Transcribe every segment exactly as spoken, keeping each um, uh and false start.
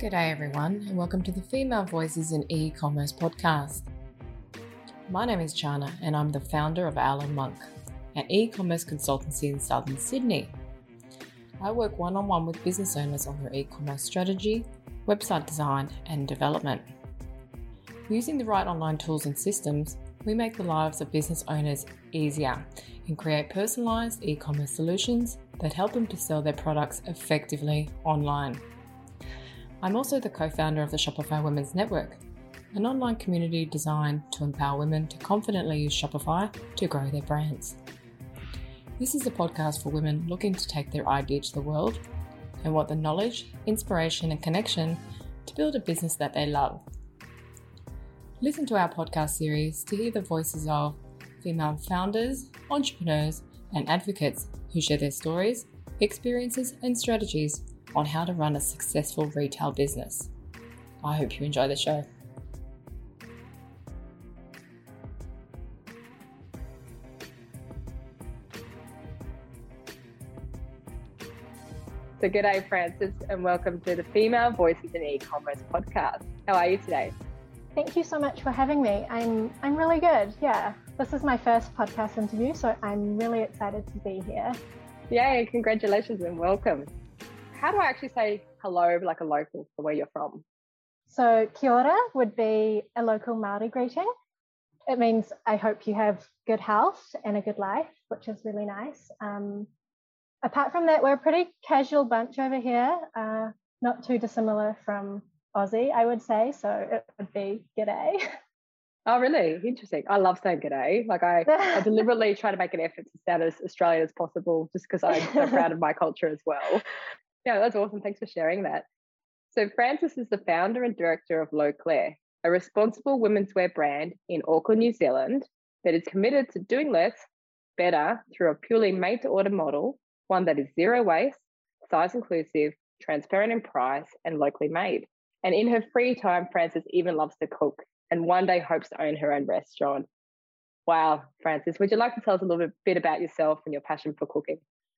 G'day everyone, and welcome to the Female Voices in E-Commerce podcast. My name is Chana and I'm the founder of Owl and Monk, an e-commerce consultancy in southern Sydney. I work one-on-one with business owners on their e-commerce strategy, website design and development. Using the right online tools and systems, we make the lives of business owners easier and create personalised e-commerce solutions that help them to sell their products effectively online. I'm also the co-founder of the Shopify Women's Network, an online community designed to empower women to confidently use Shopify to grow their brands. This is a podcast for women looking to take their idea to the world and want the knowledge, inspiration and connection to build a business that they love. Listen to our podcast series to hear the voices of female founders, entrepreneurs and advocates who share their stories, experiences and strategies on how to run a successful retail business. I hope you enjoy the show. So g'day Frances and welcome to the Female Voices in E-Commerce podcast. How are you today? Thank you so much for having me. I'm I'm really good. Yeah, this is my first podcast interview, so I'm really excited to be here. Yay, congratulations and welcome. How do I actually say hello like a local for where you're from? So kia ora would be a local Māori greeting. It means I hope you have good health and a good life, which is really nice. Um, apart from that, we're a pretty casual bunch over here, uh, not too dissimilar from Aussie, I would say. So it would be g'day. Oh, really? Interesting. I love saying g'day. Like I, I deliberately try to make an effort to sound as Australian as possible just because I'm so proud of my culture as well. Yeah, that's awesome. Thanks for sharing that. So Frances is the founder and director of Low Claire, a responsible women's wear brand in Auckland, New Zealand that is committed to doing less, better through a purely made-to-order model, one that is zero waste, size inclusive, transparent in price, and locally made. And in her free time, Frances even loves to cook and one day hopes to own her own restaurant. Wow, Frances, would you like to tell us a little bit about yourself and your passion for cooking?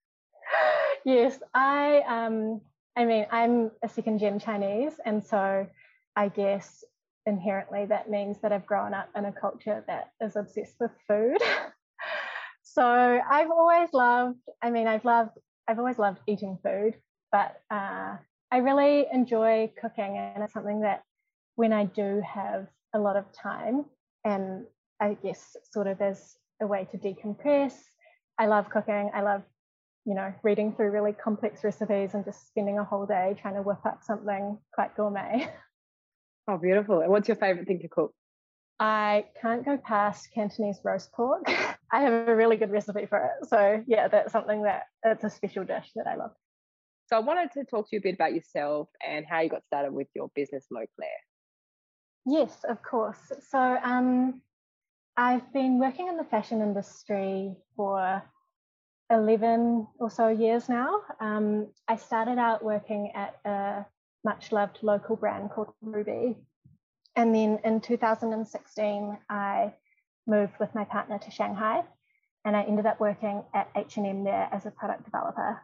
Yes, I um I mean I'm a second gen Chinese, and so I guess inherently that means that I've grown up in a culture that is obsessed with food. So I've always loved, I mean I've loved I've always loved eating food, but uh, I really enjoy cooking, and it's something that when I do have a lot of time, and I guess sort of as a way to decompress, I love cooking. I love you know, reading through really complex recipes and just spending a whole day trying to whip up something quite gourmet. Oh, beautiful. And what's your favourite thing to cook? I can't go past Cantonese roast pork. I have a really good recipe for it. So yeah, that's something that it's a special dish that I love. So I wanted to talk to you a bit about yourself and how you got started with your business, Low Claire. Yes, of course. So um, I've been working in the fashion industry for eleven or so years now. Um, I started out working at a much loved local brand called Ruby. And then in two thousand sixteen, I moved with my partner to Shanghai, and I ended up working at H and M there as a product developer.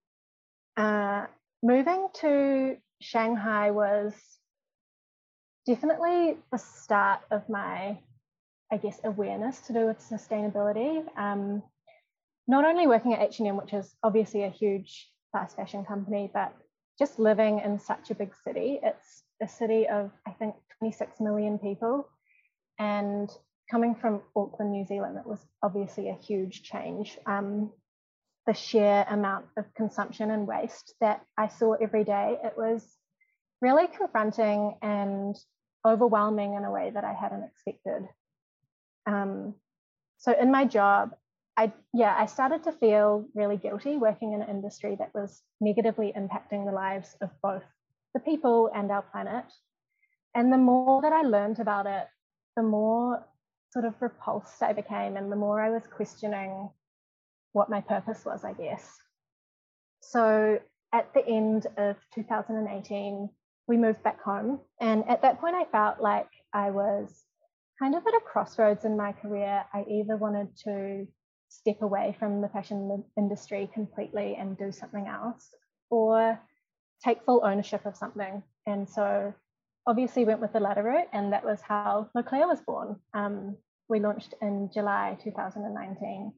Uh, moving to Shanghai was definitely the start of my, I guess, awareness to do with sustainability. Um, Not only working at H and M, which is obviously a huge fast fashion company, but just living in such a big city. It's a city of, I think, twenty-six million people. And coming from Auckland, New Zealand, it was obviously a huge change. Um, the sheer amount of consumption and waste that I saw every day, it was really confronting and overwhelming in a way that I hadn't expected. Um, so in my job, I, yeah, I started to feel really guilty working in an industry that was negatively impacting the lives of both the people and our planet. And the more that I learned about it, the more sort of repulsed I became, and the more I was questioning what my purpose was, I guess. So at the end of two thousand eighteen, we moved back home. And at that point, I felt like I was kind of at a crossroads in my career. I either wanted to step away from the fashion industry completely and do something else, or take full ownership of something And so obviously went with the latter route, and that was how Loclea was born. Um, we launched in July two thousand nineteen.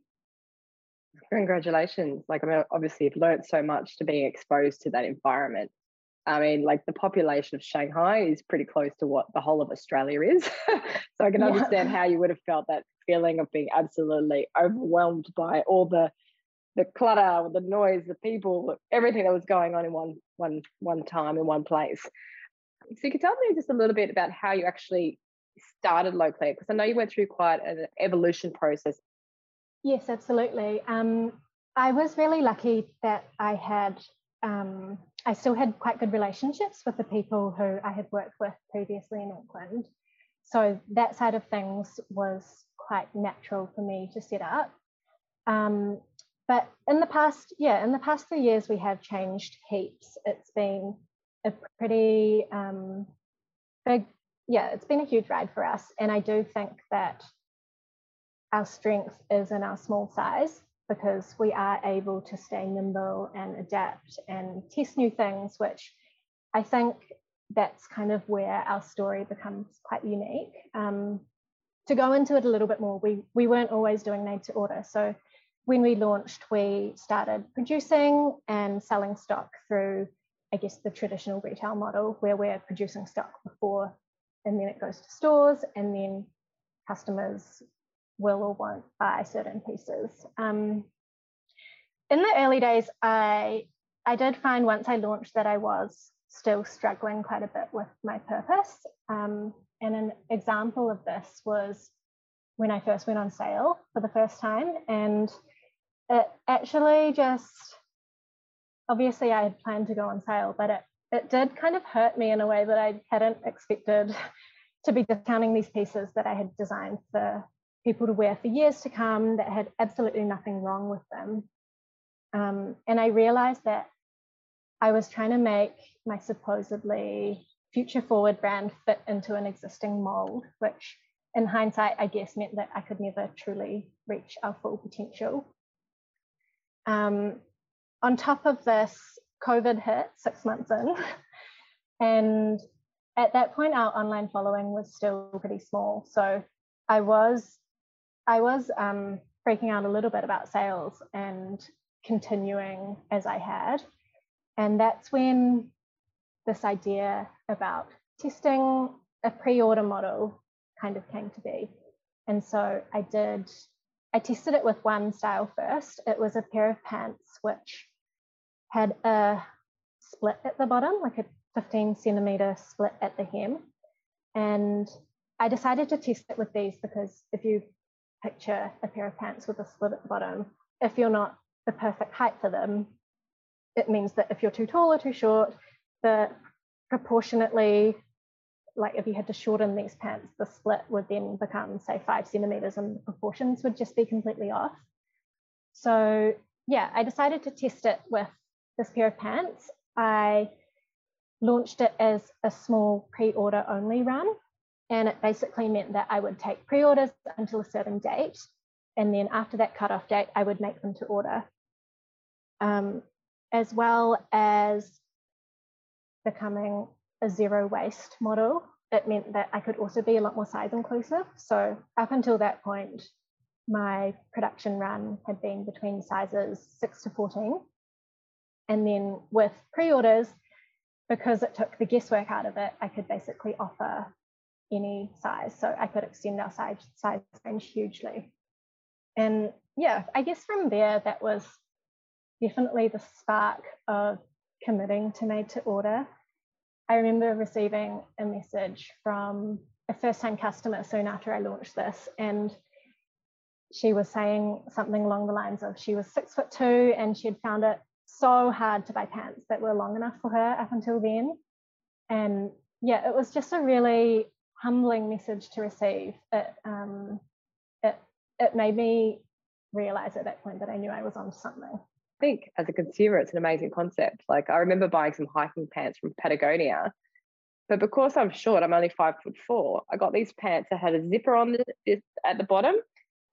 Congratulations. Like, I mean, obviously you've learned so much to being exposed to that environment. I mean, like the population of Shanghai is pretty close to what the whole of Australia is. So I can Yeah. understand how you would have felt that feeling of being absolutely overwhelmed by all the the clutter, the noise, the people, everything that was going on in one one one time in one place. So you could tell me just a little bit about how you actually started Loclea, because I know you went through quite an evolution process. Yes, absolutely. Um, I was really lucky that I had, um, I still had quite good relationships with the people who I had worked with previously in Auckland. So that side of things was quite natural for me to set up. Um, but in the past, yeah, in the past three years, we have changed heaps. It's been a pretty um, big, yeah, it's been a huge ride for us. And I do think that our strength is in our small size, because we are able to stay nimble and adapt and test new things, which I think that's kind of where our story becomes quite unique. Um, to go into it a little bit more, we, we weren't always doing made to order. So when we launched, we started producing and selling stock through, I guess, the traditional retail model, where we're producing stock before and then it goes to stores, and then customers will or won't buy certain pieces. Um, in the early days, I, I did find once I launched that I was still struggling quite a bit with my purpose. Um, and an example of this was when I first went on sale for the first time. And it actually just, obviously I had planned to go on sale, but it, it did kind of hurt me in a way that I hadn't expected, to be discounting these pieces that I had designed for people to wear for years to come, that had absolutely nothing wrong with them. Um, and I realized that I was trying to make my supposedly future forward brand fit into an existing mold, which in hindsight, I guess meant that I could never truly reach our full potential. Um, on top of this, COVID hit six months in. And at that point, our online following was still pretty small. So I was, I was um, freaking out a little bit about sales and continuing as I had. And that's when this idea about testing a pre-order model kind of came to be. And so I did, I tested it with one style first. It was a pair of pants which had a split at the bottom, like a fifteen centimeter split at the hem. And I decided to test it with these because if you picture a pair of pants with a split at the bottom, if you're not the perfect height for them, it means that if you're too tall or too short, the proportionately, like if you had to shorten these pants, the split would then become, say, five centimeters, and the proportions would just be completely off. So yeah, I decided to test it with this pair of pants. I launched it as a small pre-order only run, and it basically meant that I would take pre-orders until a certain date, and then after that cutoff date, I would make them to order. Um, as well as becoming a zero waste model, it meant that I could also be a lot more size inclusive. So up until that point, my production run had been between sizes six to fourteen. And then with pre-orders, because it took the guesswork out of it, I could basically offer any size. So I could extend our size, size range hugely. And yeah, I guess from there, that was definitely the spark of committing to made to order. I remember receiving a message from a first-time customer soon after I launched this, and she was saying something along the lines of she was six foot two and she'd found it so hard to buy pants that were long enough for her up until then. And yeah, it was just a really humbling message to receive. It um, it it made me realize at that point that I knew I was onto something. I think as a consumer, it's an amazing concept. Like I remember buying some hiking pants from Patagonia, but because I'm short, I'm only five foot four. I got these pants that had a zipper on the, this, at the bottom,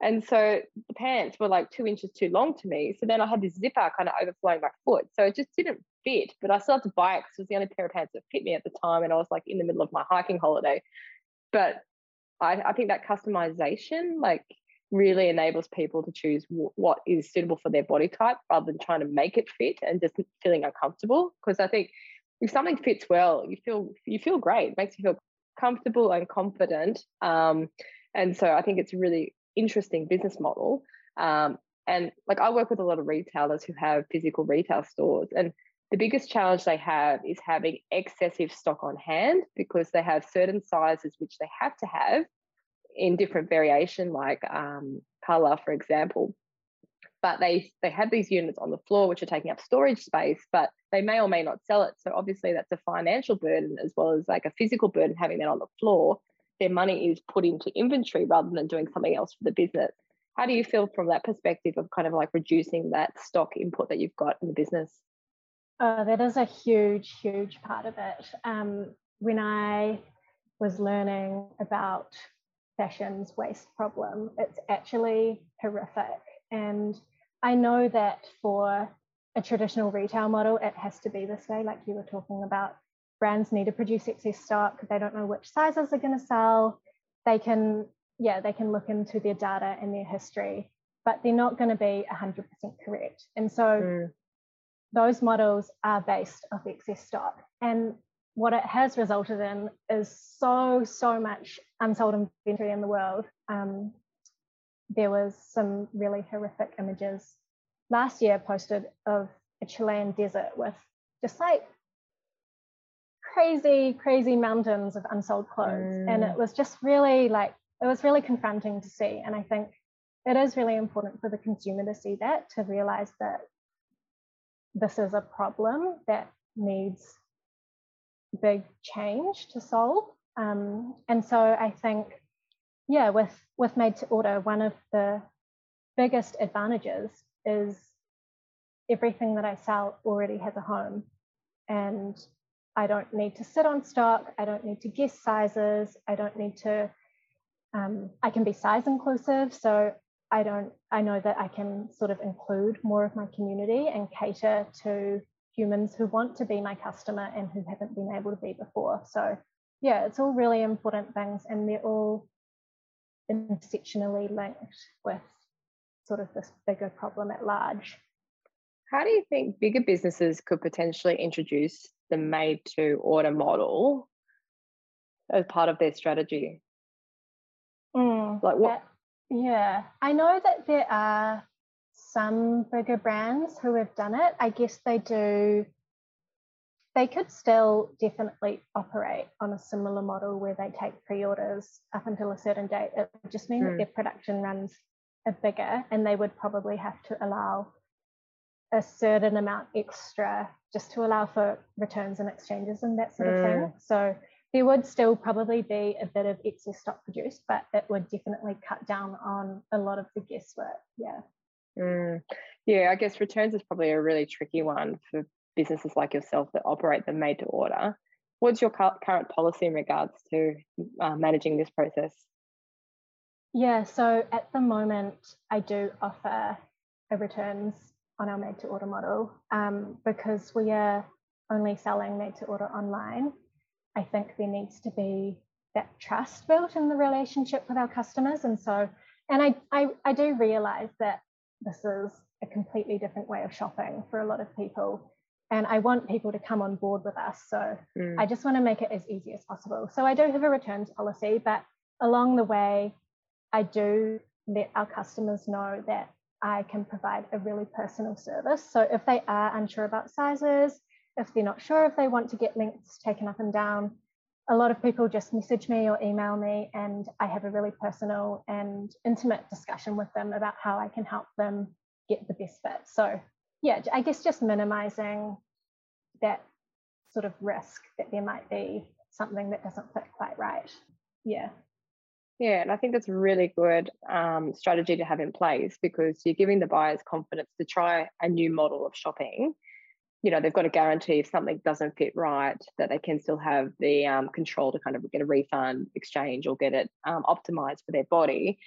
And so the pants were like two inches too long to me. So then I had this zipper kind of overflowing my foot. So it just didn't fit, but I still had to buy it because it was the only pair of pants that fit me at the time. And I was like in the middle of my hiking holiday. But I, I think that customization like really enables people to choose w- what is suitable for their body type rather than trying to make it fit and just feeling uncomfortable. Because I think if something fits well, you feel you feel great. It makes you feel comfortable and confident. Um, and so I think it's a really interesting business model. Um, and like I work with a lot of retailers who have physical retail stores, and the biggest challenge they have is having excessive stock on hand because they have certain sizes which they have to have in different variation, like um, color, for example. But they they have these units on the floor which are taking up storage space, but they may or may not sell it. So obviously that's a financial burden as well as like a physical burden having that on the floor. Their money is put into inventory rather than doing something else for the business. How do you feel from that perspective of kind of like reducing that stock input that you've got in the business? Oh, that is a huge, huge part of it. Um, when I was learning about fashion's waste problem, it's actually horrific. And I know that for a traditional retail model, it has to be this way, like you were talking about. Brands need to produce excess stock. They don't know which sizes are going to sell. They can, yeah, they can look into their data and their history, but they're not going to be one hundred percent correct. And so mm. those models are based off excess stock. And what it has resulted in is so, so much unsold inventory in the world. Um, there was some really horrific images last year posted of a Chilean desert with just like crazy, crazy mountains of unsold clothes. Mm. And it was just really like, it was really confronting to see. And I think it is really important for the consumer to see that, to realize that this is a problem that needs big change to solve. Um, and so I think, yeah, with, with made to order, one of the biggest advantages is everything that I sell already has a home, and I don't need to sit on stock. I don't need to guess sizes. I don't need to, um, I can be size inclusive. So I don't, I know that I can sort of include more of my community and cater to humans who want to be my customer and who haven't been able to be before. So yeah, it's all really important things, and they're all intersectionally linked with sort of this bigger problem at large. How do you think bigger businesses could potentially introduce the made to order model as part of their strategy? Mm, like what? That, yeah, I know that there are some bigger brands who have done it. I guess they do, they could still definitely operate on a similar model where they take pre-orders up until a certain date. It would just mean mm. that their production runs are bigger, and they would probably have to allow a certain amount extra just to allow for returns and exchanges and that sort of mm. thing. So there would still probably be a bit of excess stock produced, but it would definitely cut down on a lot of the guesswork. Yeah. Mm. Yeah, I guess returns is probably a really tricky one for businesses like yourself that operate the made to order. What's your current policy in regards to uh, managing this process? Yeah, so at the moment, I do offer a returns on our made to order model um, because we are only selling made to order online. I think there needs to be that trust built in the relationship with our customers. And so, and I, I, I do realize that this is a completely different way of shopping for a lot of people. And I want people to come on board with us. So mm. I just want to make it as easy as possible. So I do have a returns policy, but along the way, I do let our customers know that I can provide a really personal service. So if they are unsure about sizes, if they're not sure if they want to get links taken up and down, a lot of people just message me or email me, and I have a really personal and intimate discussion with them about how I can help them get the best fit. So yeah, I guess just minimizing that sort of risk that there might be something that doesn't fit quite right. Yeah. Yeah, and I think that's a really good um, strategy to have in place, because you're giving the buyers confidence to try a new model of shopping. You know, they've got a guarantee if something doesn't fit right, that they can still have the um, control to kind of get a refund, exchange, or get it um, optimized for their body.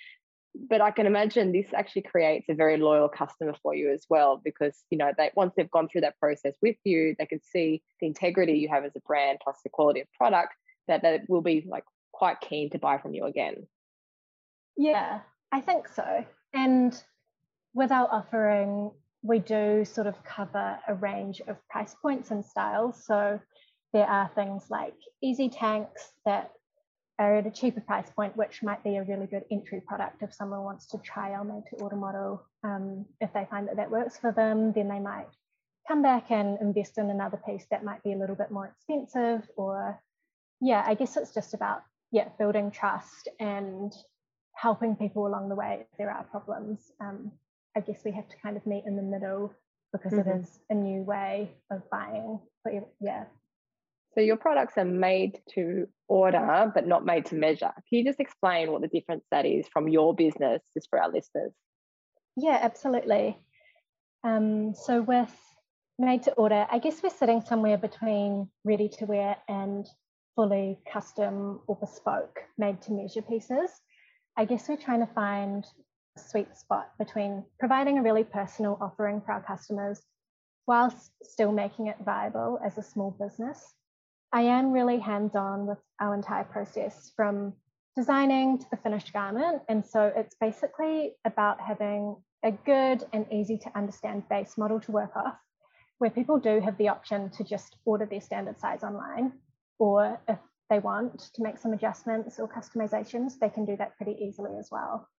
but I can imagine this actually creates a very loyal customer for you as well, because, you know, they once they've gone through that process with you, they can see the integrity you have as a brand plus the quality of product, that they will be like quite keen to buy from you again. Yeah, I think so. And with our offering, we do sort of cover a range of price points and styles. So there are things like easy tanks that are at a cheaper price point, which might be a really good entry product if someone wants to try our made to order model. Um, if they find that that works for them, then they might come back and invest in another piece that might be a little bit more expensive. Or yeah, I guess it's just about yeah building trust and helping people along the way if there are problems. Um, I guess we have to kind of meet in the middle, because mm-hmm. it is a new way of buying. But yeah. So your products are made to order, but not made to measure. Can you just explain what the difference that is from your business, just for our listeners? Yeah, absolutely. Um, so with made to order, I guess we're sitting somewhere between ready to wear and fully custom or bespoke made to measure pieces. I guess we're trying to find a sweet spot between providing a really personal offering for our customers whilst still making it viable as a small business. I am really hands-on with our entire process, from designing to the finished garment. And so it's basically about having a good and easy to understand base model to work off, where people do have the option to just order their standard size online, or if they want to make some adjustments or customizations, they can do that pretty easily as well.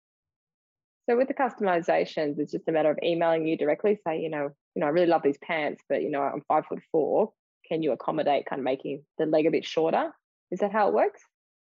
So with the customizations, it's just a matter of emailing you directly, say, you know, you know, I really love these pants, but, you know, I'm five foot four. Can you accommodate kind of making the leg a bit shorter? Is that how it works?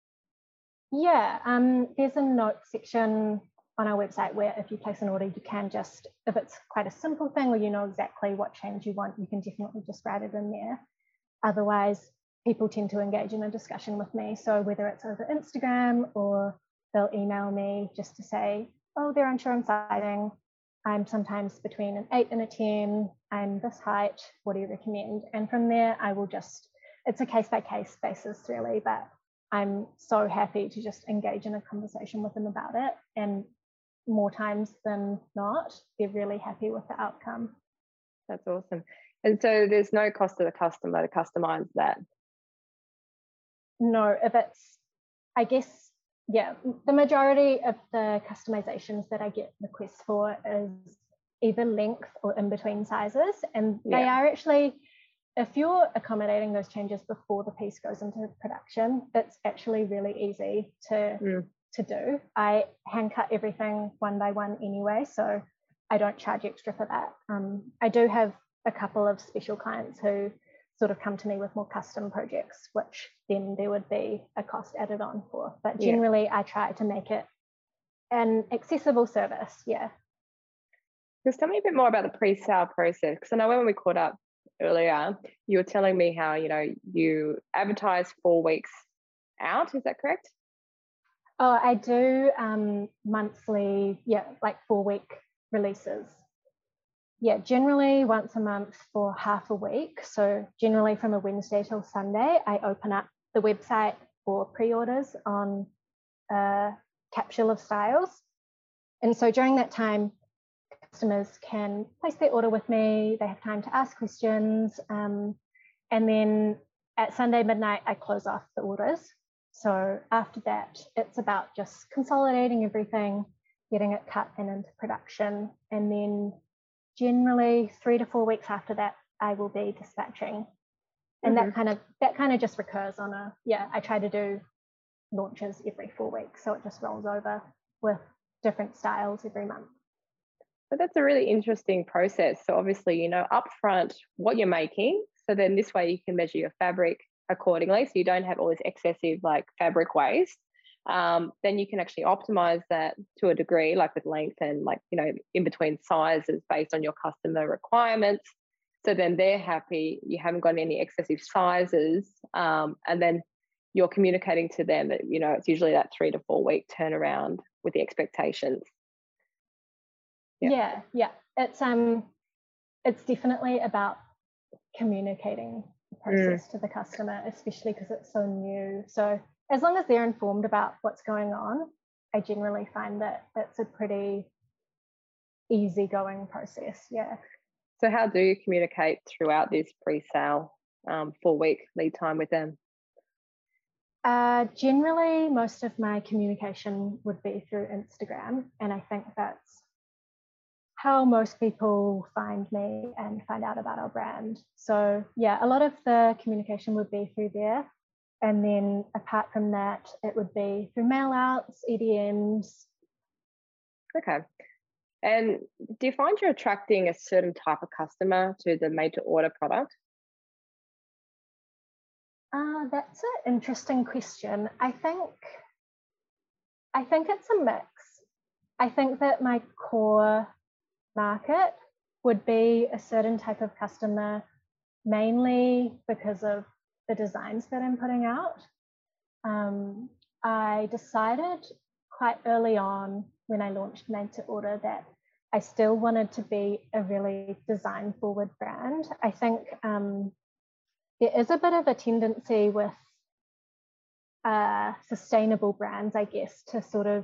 Yeah, um, there's a note section on our website where if you place an order, you can just, if it's quite a simple thing where you know exactly what change you want, you can definitely just write it in there. Otherwise, people tend to engage in a discussion with me. So whether it's over Instagram or they'll email me just to say, oh, they're unsure on sizing. I'm sometimes between an eight and a ten. I'm this height. What do you recommend? And from there, I will just, it's a case by case basis really, but I'm so happy to just engage in a conversation with them about it. And more times than not, they're really happy with the outcome. That's awesome. And so there's no cost to the customer to customize that? No, if it's, I guess, yeah, the majority of the customizations that I get requests for is either length or in between sizes. And they yeah. are actually, if you're accommodating those changes before the piece goes into production, it's actually really easy to, mm. to do. I hand cut everything one by one anyway, so I don't charge extra for that. Um, I do have a couple of special clients who sort of come to me with more custom projects, which then there would be a cost added on for. But generally, yeah. I try to make it an accessible service. Yeah. Just tell me a bit more about the pre-sale process, because I know when we caught up earlier, you were telling me how, you know, you advertise four weeks out. Is that correct? Oh, I do um, monthly, yeah, like four week releases. Yeah, generally once a month for half a week. So generally from a Wednesday till Sunday, I open up the website for pre-orders on a capsule of styles. And so during that time, customers can place their order with me. They have time to ask questions. Um, and then at Sunday midnight, I close off the orders. So after that, it's about just consolidating everything, getting it cut and into production. And then generally three to four weeks after that, I will be dispatching. And mm-hmm. that kind of that kind of just recurs on a, yeah, I try to do launches every four weeks. So it just rolls over with different styles every month. But that's a really interesting process. So obviously, you know, upfront what you're making. So then this way you can measure your fabric accordingly. So you don't have all this excessive like fabric waste. Um, then you can actually optimize that to a degree, like with length and like, you know, in between sizes based on your customer requirements. So then they're happy, you haven't got any excessive sizes. Um, and then you're communicating to them that, you know, it's usually that three to four week turnaround with the expectations. Yeah, yeah. yeah. It's um it's definitely about communicating the process mm. to the customer, especially because it's so new. So as long as they're informed about what's going on, I generally find that it's a pretty easygoing process. Yeah. So how do you communicate throughout this pre-sale um, four-week lead time with them? Uh, generally, most of my communication would be through Instagram, and I think that's how most people find me and find out about our brand. So yeah, a lot of the communication would be through there. And then apart from that, it would be through mail outs, E D Ms. Okay. And do you find you're attracting a certain type of customer to the made to order product? Uh, that's an interesting question. I think I think it's a mix. I think that my core market would be a certain type of customer, mainly because of the designs that I'm putting out. Um, I decided quite early on when I launched Made to Order that I still wanted to be a really design forward brand. I think um, there is a bit of a tendency with uh, sustainable brands, I guess, to sort of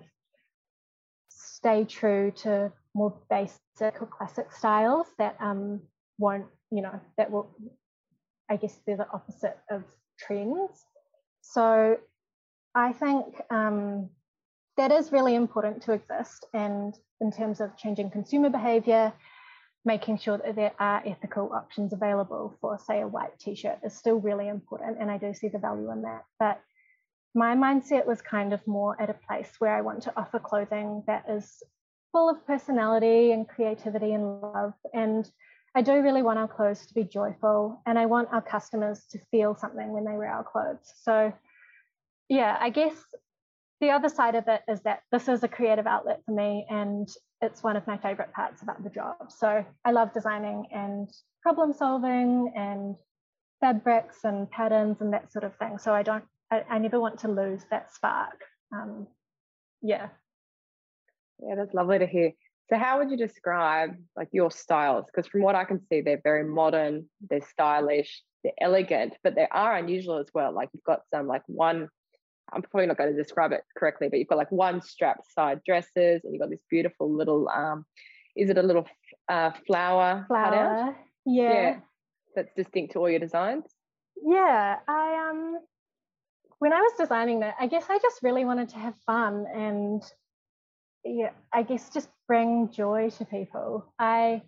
stay true to more basic or classic styles that um, won't, you know, that will, I guess they're the opposite of trends. So I think um, that is really important to exist. And in terms of changing consumer behavior, making sure that there are ethical options available for, say, a white t-shirt is still really important. And I do see the value in that. But my mindset was kind of more at a place where I want to offer clothing that is full of personality and creativity and love. And I do really want our clothes to be joyful, and I want our customers to feel something when they wear our clothes. So yeah, I guess the other side of it is that this is a creative outlet for me, and it's one of my favorite parts about the job. So I love designing and problem solving and fabrics and patterns and that sort of thing. So I don't, I, I never want to lose that spark. Um, yeah. Yeah, that's lovely to hear. So how would you describe like your styles? Because from what I can see, they're very modern, they're stylish, they're elegant, but they are unusual as well. Like you've got some like one, I'm probably not going to describe it correctly, but you've got like one strap side dresses, and you've got this beautiful little, um, is it a little uh, flower, flower cutout? Yeah. Yeah. That's distinct to all your designs? Yeah. I um when I was designing that, I guess I just really wanted to have fun and yeah, I guess just bring joy to people. I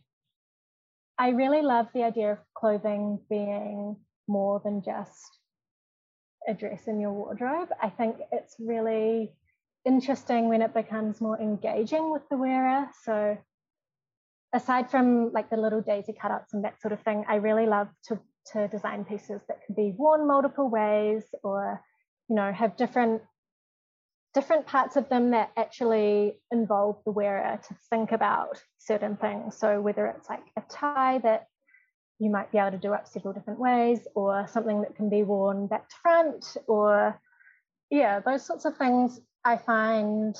I really love the idea of clothing being more than just a dress in your wardrobe. I think it's really interesting when it becomes more engaging with the wearer. So aside from like the little daisy cutouts and that sort of thing, I really love to to design pieces that can be worn multiple ways, or you know, have different different parts of them that actually involve the wearer to think about certain things. So whether it's like a tie that you might be able to do up several different ways, or something that can be worn back to front, or yeah, those sorts of things I find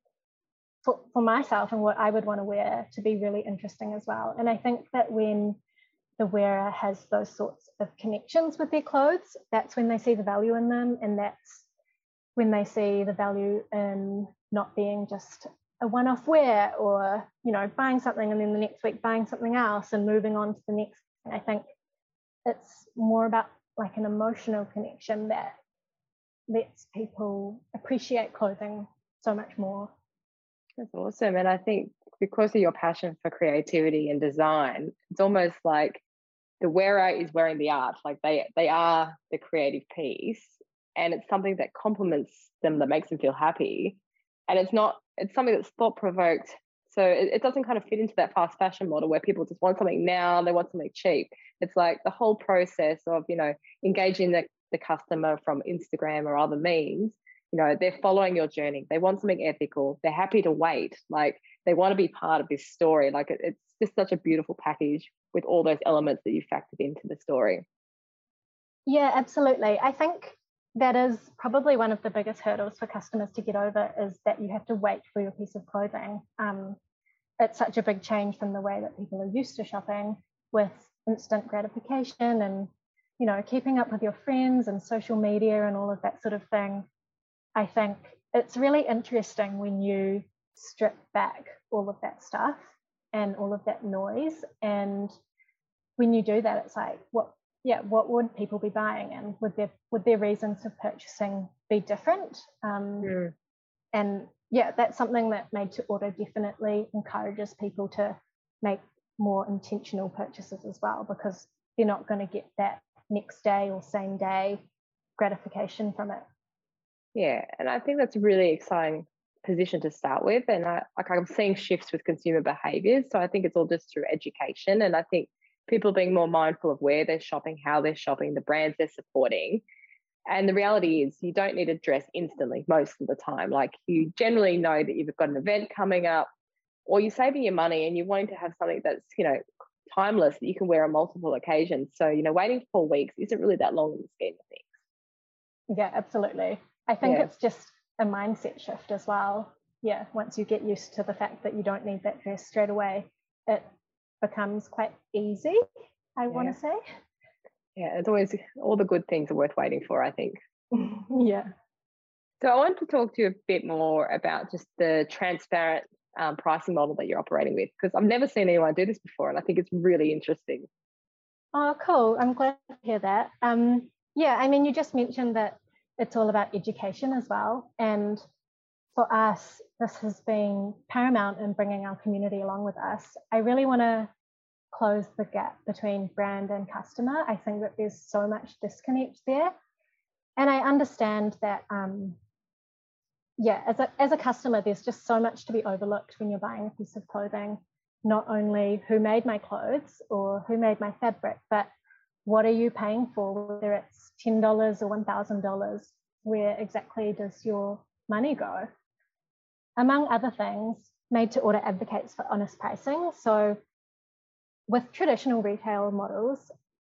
for, for myself and what I would want to wear to be really interesting as well. And I think that when the wearer has those sorts of connections with their clothes, that's when they see the value in them, and that's when they see the value in not being just a one-off wear, or you know, buying something and then the next week buying something else and moving on to the next thing. I think it's more about like an emotional connection that lets people appreciate clothing so much more. That's awesome. And I think because of your passion for creativity and design, it's almost like the wearer is wearing the art, like they they are the creative piece, and it's something that complements them, that makes them feel happy. And it's not, it's something that's thought provoked. So it, it doesn't kind of fit into that fast fashion model where people just want something now, they want something cheap. It's like the whole process of, you know, engaging the, the customer from Instagram or other means, you know, they're following your journey. They want something ethical. They're happy to wait. Like they want to be part of this story. Like it, it's just such a beautiful package with all those elements that you factored into the story. Yeah, absolutely. I think that is probably one of the biggest hurdles for customers to get over, is that you have to wait for your piece of clothing. Um, it's such a big change from the way that people are used to shopping, with instant gratification and, you know, keeping up with your friends and social media and all of that sort of thing. I think it's really interesting when you strip back all of that stuff and all of that noise. And when you do that, it's like, what, yeah, what would people be buying, and would their would their reasons for purchasing be different? Um, mm. And yeah, that's something that Made to Order definitely encourages people to make more intentional purchases as well, because they're not going to get that next day or same day gratification from it. Yeah, and I think that's a really exciting position to start with. And I, like I'm seeing shifts with consumer behaviours. So I think it's all just through education. And I think people being more mindful of where they're shopping, how they're shopping, the brands they're supporting. And the reality is you don't need to dress instantly most of the time. Like you generally know that you've got an event coming up, or you're saving your money and you're wanting to have something that's, you know, timeless that you can wear on multiple occasions. So, you know, waiting four weeks isn't really that long in the scheme of things. Yeah, absolutely. I think yeah. It's just a mindset shift as well. Yeah, once you get used to the fact that you don't need that dress straight away, it becomes quite easy, I yeah. want to say. Yeah, it's always, all the good things are worth waiting for, I think. Yeah. So I want to talk to you a bit more about just the transparent um, pricing model that you're operating with, because I've never seen anyone do this before, and I think it's really interesting. Oh, cool. I'm glad to hear that. Um, yeah, I mean, you just mentioned that it's all about education as well. And for us, this has been paramount in bringing our community along with us. I really want to close the gap between brand and customer. I think that there's so much disconnect there. And I understand that, um, yeah, as a, as a customer, there's just so much to be overlooked when you're buying a piece of clothing. Not only who made my clothes or who made my fabric, but what are you paying for? Whether it's ten dollars or one thousand dollars, where exactly does your money go? Among other things, Made to Order advocates for honest pricing. So with traditional retail models,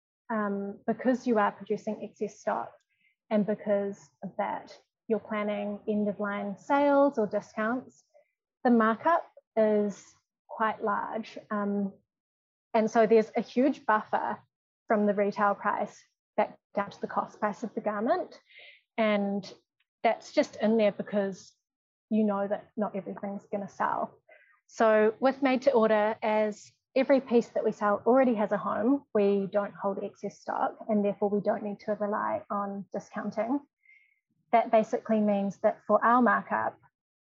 um, because you are producing excess stock and because of that, you're planning end-of-line sales or discounts, the markup is quite large. Um, and so there's a huge buffer from the retail price back down to the cost price of the garment. And that's just in there because you know that not everything's going to sell. So with Made to Order, as every piece that we sell already has a home, we don't hold excess stock, and therefore we don't need to rely on discounting. That basically means that for our markup,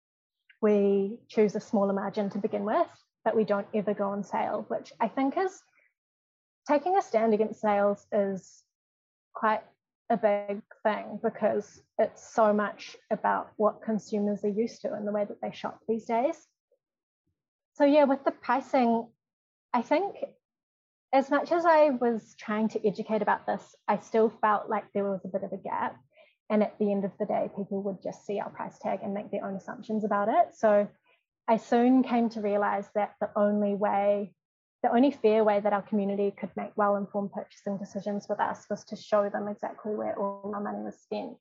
we choose a smaller margin to begin with, but we don't ever go on sale, which I think is taking a stand against sales is quite a big thing, because it's so much about what consumers are used to and the way that they shop these days. So yeah, with the pricing, I think as much as I was trying to educate about this, I still felt like there was a bit of a gap. And at the end of the day, people would just see our price tag and make their own assumptions about it. So I soon came to realize that the only way, the only fair way that our community could make well-informed purchasing decisions with us was to show them exactly where all our money was spent.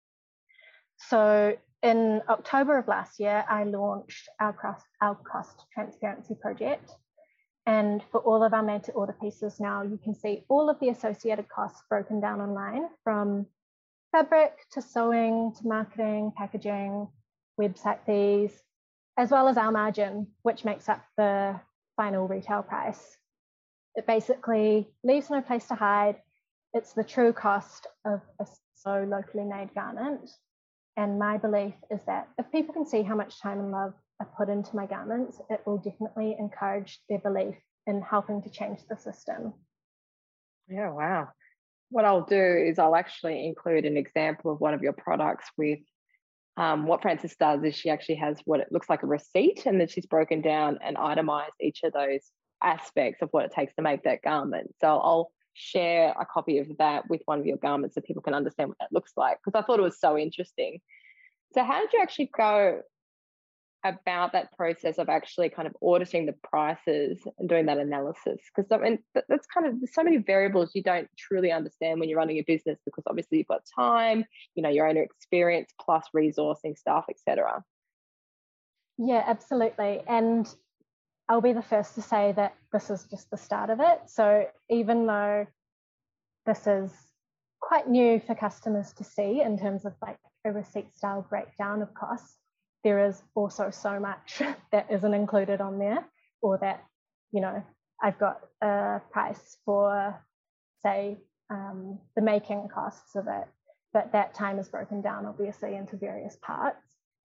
So in October of last year, I launched our cost, our cost transparency project. And for all of our Made to Order pieces now, you can see all of the associated costs broken down online, from fabric to sewing to marketing, packaging, website fees, as well as our margin, which makes up the final retail price. It basically leaves no place to hide. It's the true cost of a so locally made garment. And my belief is that if people can see how much time and love I put into my garments, it will definitely encourage their belief in helping to change the system. Yeah, wow. What I'll do is I'll actually include an example of one of your products with um, what Frances does is she actually has what it looks like a receipt, and then she's broken down and itemized each of those aspects of what it takes to make that garment. So I'll share a copy of that with one of your garments so people can understand what that looks like, because I thought it was so interesting. So how did you actually go about that process of actually kind of auditing the prices and doing that analysis? Because I mean, that's kind of, there's so many variables you don't truly understand when you're running a business, because obviously you've got time, you know, your own experience plus resourcing staff, et cetera. Yeah, absolutely. And I'll be the first to say that this is just the start of it. So even though this is quite new for customers to see in terms of like a receipt style breakdown of costs, there is also so much that isn't included on there, or that, you know, I've got a price for, say, um, the making costs of it, but that time is broken down obviously into various parts.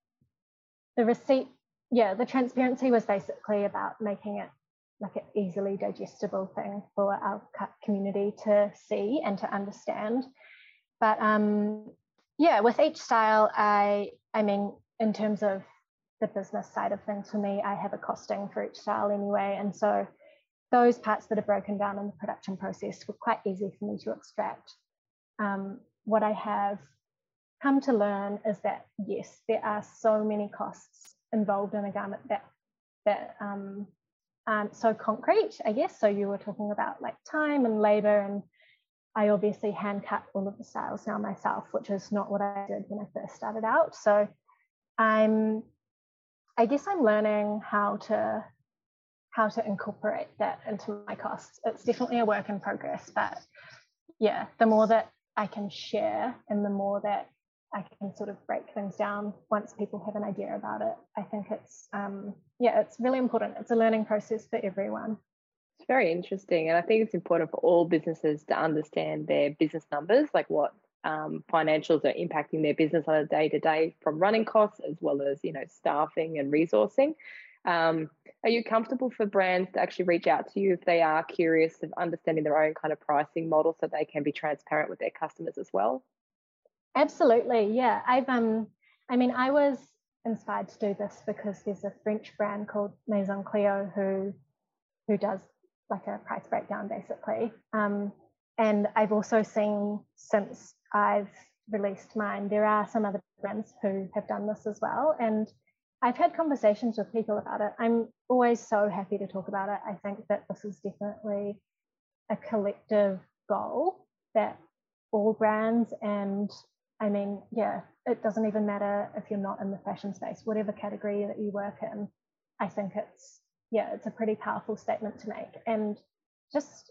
The receipt, yeah, the transparency was basically about making it like an easily digestible thing for our community to see and to understand. But um, yeah, with each style, I, I mean, in terms of the business side of things, for me, I have a costing for each style anyway. And so those parts that are broken down in the production process were quite easy for me to extract. Um, what I have come to learn is that, yes, there are so many costs involved in a garment that, that um, aren't so concrete, I guess. So you were talking about like time and labor, and I obviously hand cut all of the styles now myself, which is not what I did when I first started out. So I'm, I guess I'm learning how to how to incorporate that into my costs. It's definitely a work in progress, but yeah, the more that I can share and the more that I can sort of break things down once people have an idea about it, I think it's, um, yeah, it's really important. It's a learning process for everyone. It's very interesting. And I think it's important for all businesses to understand their business numbers, like what um, financials are impacting their business on a day-to-day, from running costs as well as, you know, staffing and resourcing. Um, are you comfortable for brands to actually reach out to you if they are curious of understanding their own kind of pricing model so they can be transparent with their customers as well? Absolutely, yeah. I've um, I mean, I was inspired to do this because there's a French brand called Maison Cleo who who does like a price breakdown basically. Um, and I've also seen, since I've released mine, there are some other brands who have done this as well. And I've had conversations with people about it. I'm always so happy to talk about it. I think that this is definitely a collective goal that all brands, and I mean, yeah, it doesn't even matter if you're not in the fashion space, whatever category that you work in, I think it's, yeah, it's a pretty powerful statement to make. And just,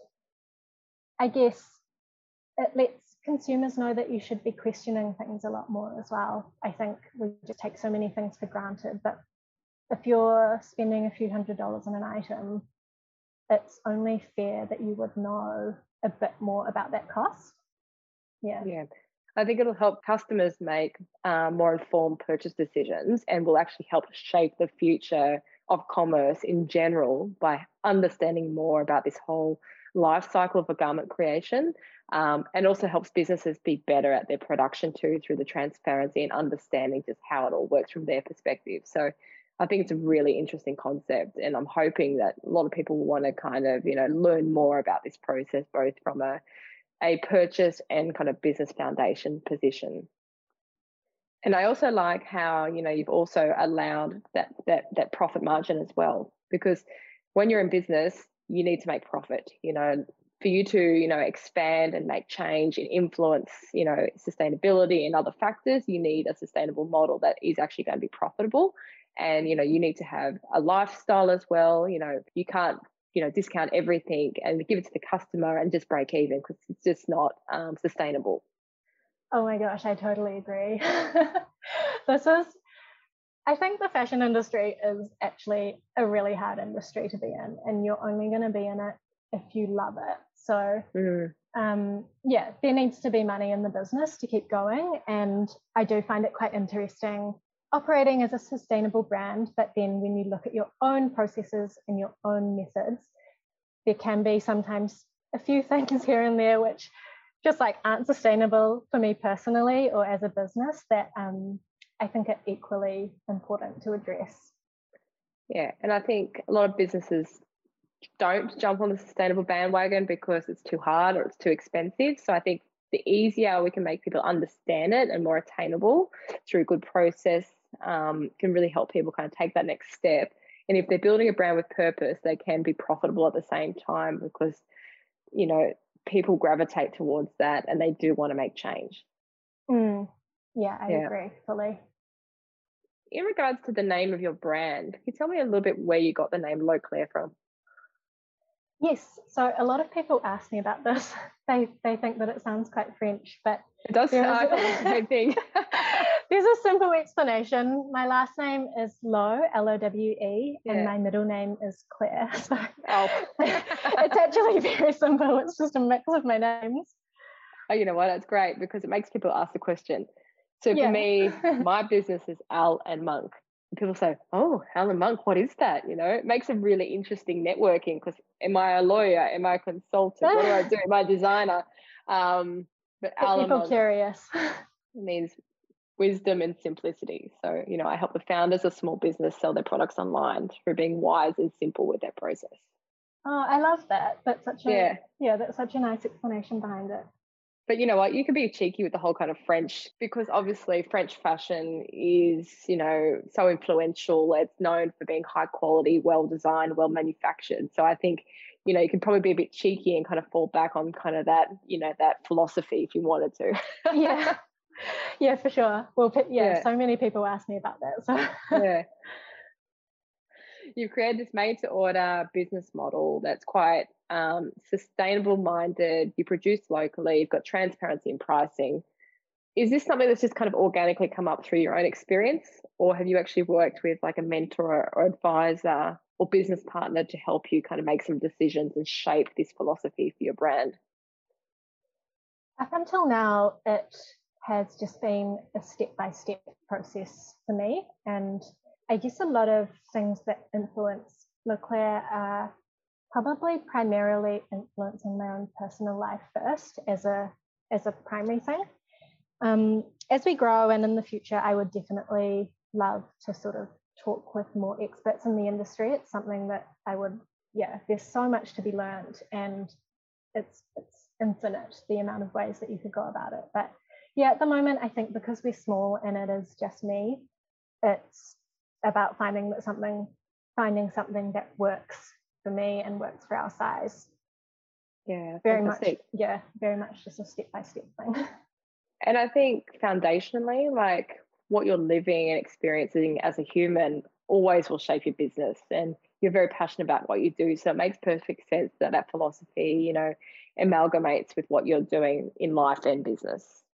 I guess, it lets consumers know that you should be questioning things a lot more as well. I think we just take so many things for granted, but if you're spending a few hundred dollars on an item, it's only fair that you would know a bit more about that cost. Yeah. Yeah. I think it'll help customers make uh, more informed purchase decisions, and will actually help shape the future of commerce in general by understanding more about this whole life cycle of a garment creation, um, and also helps businesses be better at their production too, through the transparency and understanding just how it all works from their perspective. So I think it's a really interesting concept, and I'm hoping that a lot of people will want to kind of, you know, learn more about this process, both from a a purchase and kind of business foundation position. And I also like how, you know, you've also allowed that that that profit margin as well, because when you're in business, you need to make profit. You know, for you to, you know, expand and make change and influence, you know, sustainability and other factors, you need a sustainable model that is actually going to be profitable. And, you know, you need to have a lifestyle as well. You know, you can't, you know, discount everything and give it to the customer and just break even, because it's just not um, sustainable. Oh my gosh, I totally agree. This is, I think the fashion industry is actually a really hard industry to be in, and you're only going to be in it if you love it. So mm. um, yeah, there needs to be money in the business to keep going. And I do find it quite interesting operating as a sustainable brand, but then when you look at your own processes and your own methods, there can be sometimes a few things here and there which just like aren't sustainable for me personally or as a business, that um, I think are equally important to address. Yeah, and I think a lot of businesses don't jump on the sustainable bandwagon because it's too hard or it's too expensive. So I think the easier we can make people understand it and more attainable through good process um, can really help people kind of take that next step. And if they're building a brand with purpose, they can be profitable at the same time, because, you know, people gravitate towards that and they do want to make change. Mm, yeah, I yeah. agree fully. In regards to the name of your brand, can you tell me a little bit where you got the name L'Eau Claire from? Yes, so a lot of people ask me about this. They they think that it sounds quite French, but it does sound like the same thing. There's a simple explanation. My last name is Lowe, L O W E, yeah. and my middle name is Claire. So oh. It's actually very simple. It's just a mix of my names. Oh, you know what? That's great because it makes people ask the question. So for yeah. me, my business is Al and Monk. And people say, oh, Al and Monk, what is that? You know, it makes a really interesting networking because am I a lawyer? Am I a consultant? What do I do? Am I a designer? Um, but Get Al people and Monk curious. means wisdom and simplicity. So, you know, I help the founders of small business sell their products online through being wise and simple with their process. Oh, I love that. That's such a yeah, yeah that's such a nice explanation behind it. But you know what, you can be cheeky with the whole kind of French because obviously French fashion is, you know, so influential. It's known for being high quality, well designed, well manufactured. So I think, you know, you can probably be a bit cheeky and kind of fall back on kind of that, you know, that philosophy if you wanted to. yeah, yeah, for sure. Well, yeah, yeah, so many people ask me about that. So yeah. You've created this made-to-order business model that's quite um, sustainable-minded. You produce locally. You've got transparency in pricing. Is this something that's just kind of organically come up through your own experience, or have you actually worked with like a mentor or advisor or business partner to help you kind of make some decisions and shape this philosophy for your brand? Up until now, it has just been a step-by-step process for me, and I guess a lot of things that influence Leclerc are probably primarily influencing my own personal life first as a as a primary thing. Um, as we grow and in the future, I would definitely love to sort of talk with more experts in the industry. It's something that I would, yeah, there's so much to be learned and it's it's infinite, the amount of ways that you could go about it. But yeah, at the moment, I think because we're small and it is just me, it's about finding that something, finding something that works for me and works for our size. Yeah, very fantastic. much. Yeah, very much just a step-by-step thing. And I think foundationally, like what you're living and experiencing as a human always will shape your business, and you're very passionate about what you do. So it makes perfect sense that that philosophy, you know, amalgamates with what you're doing in life and business.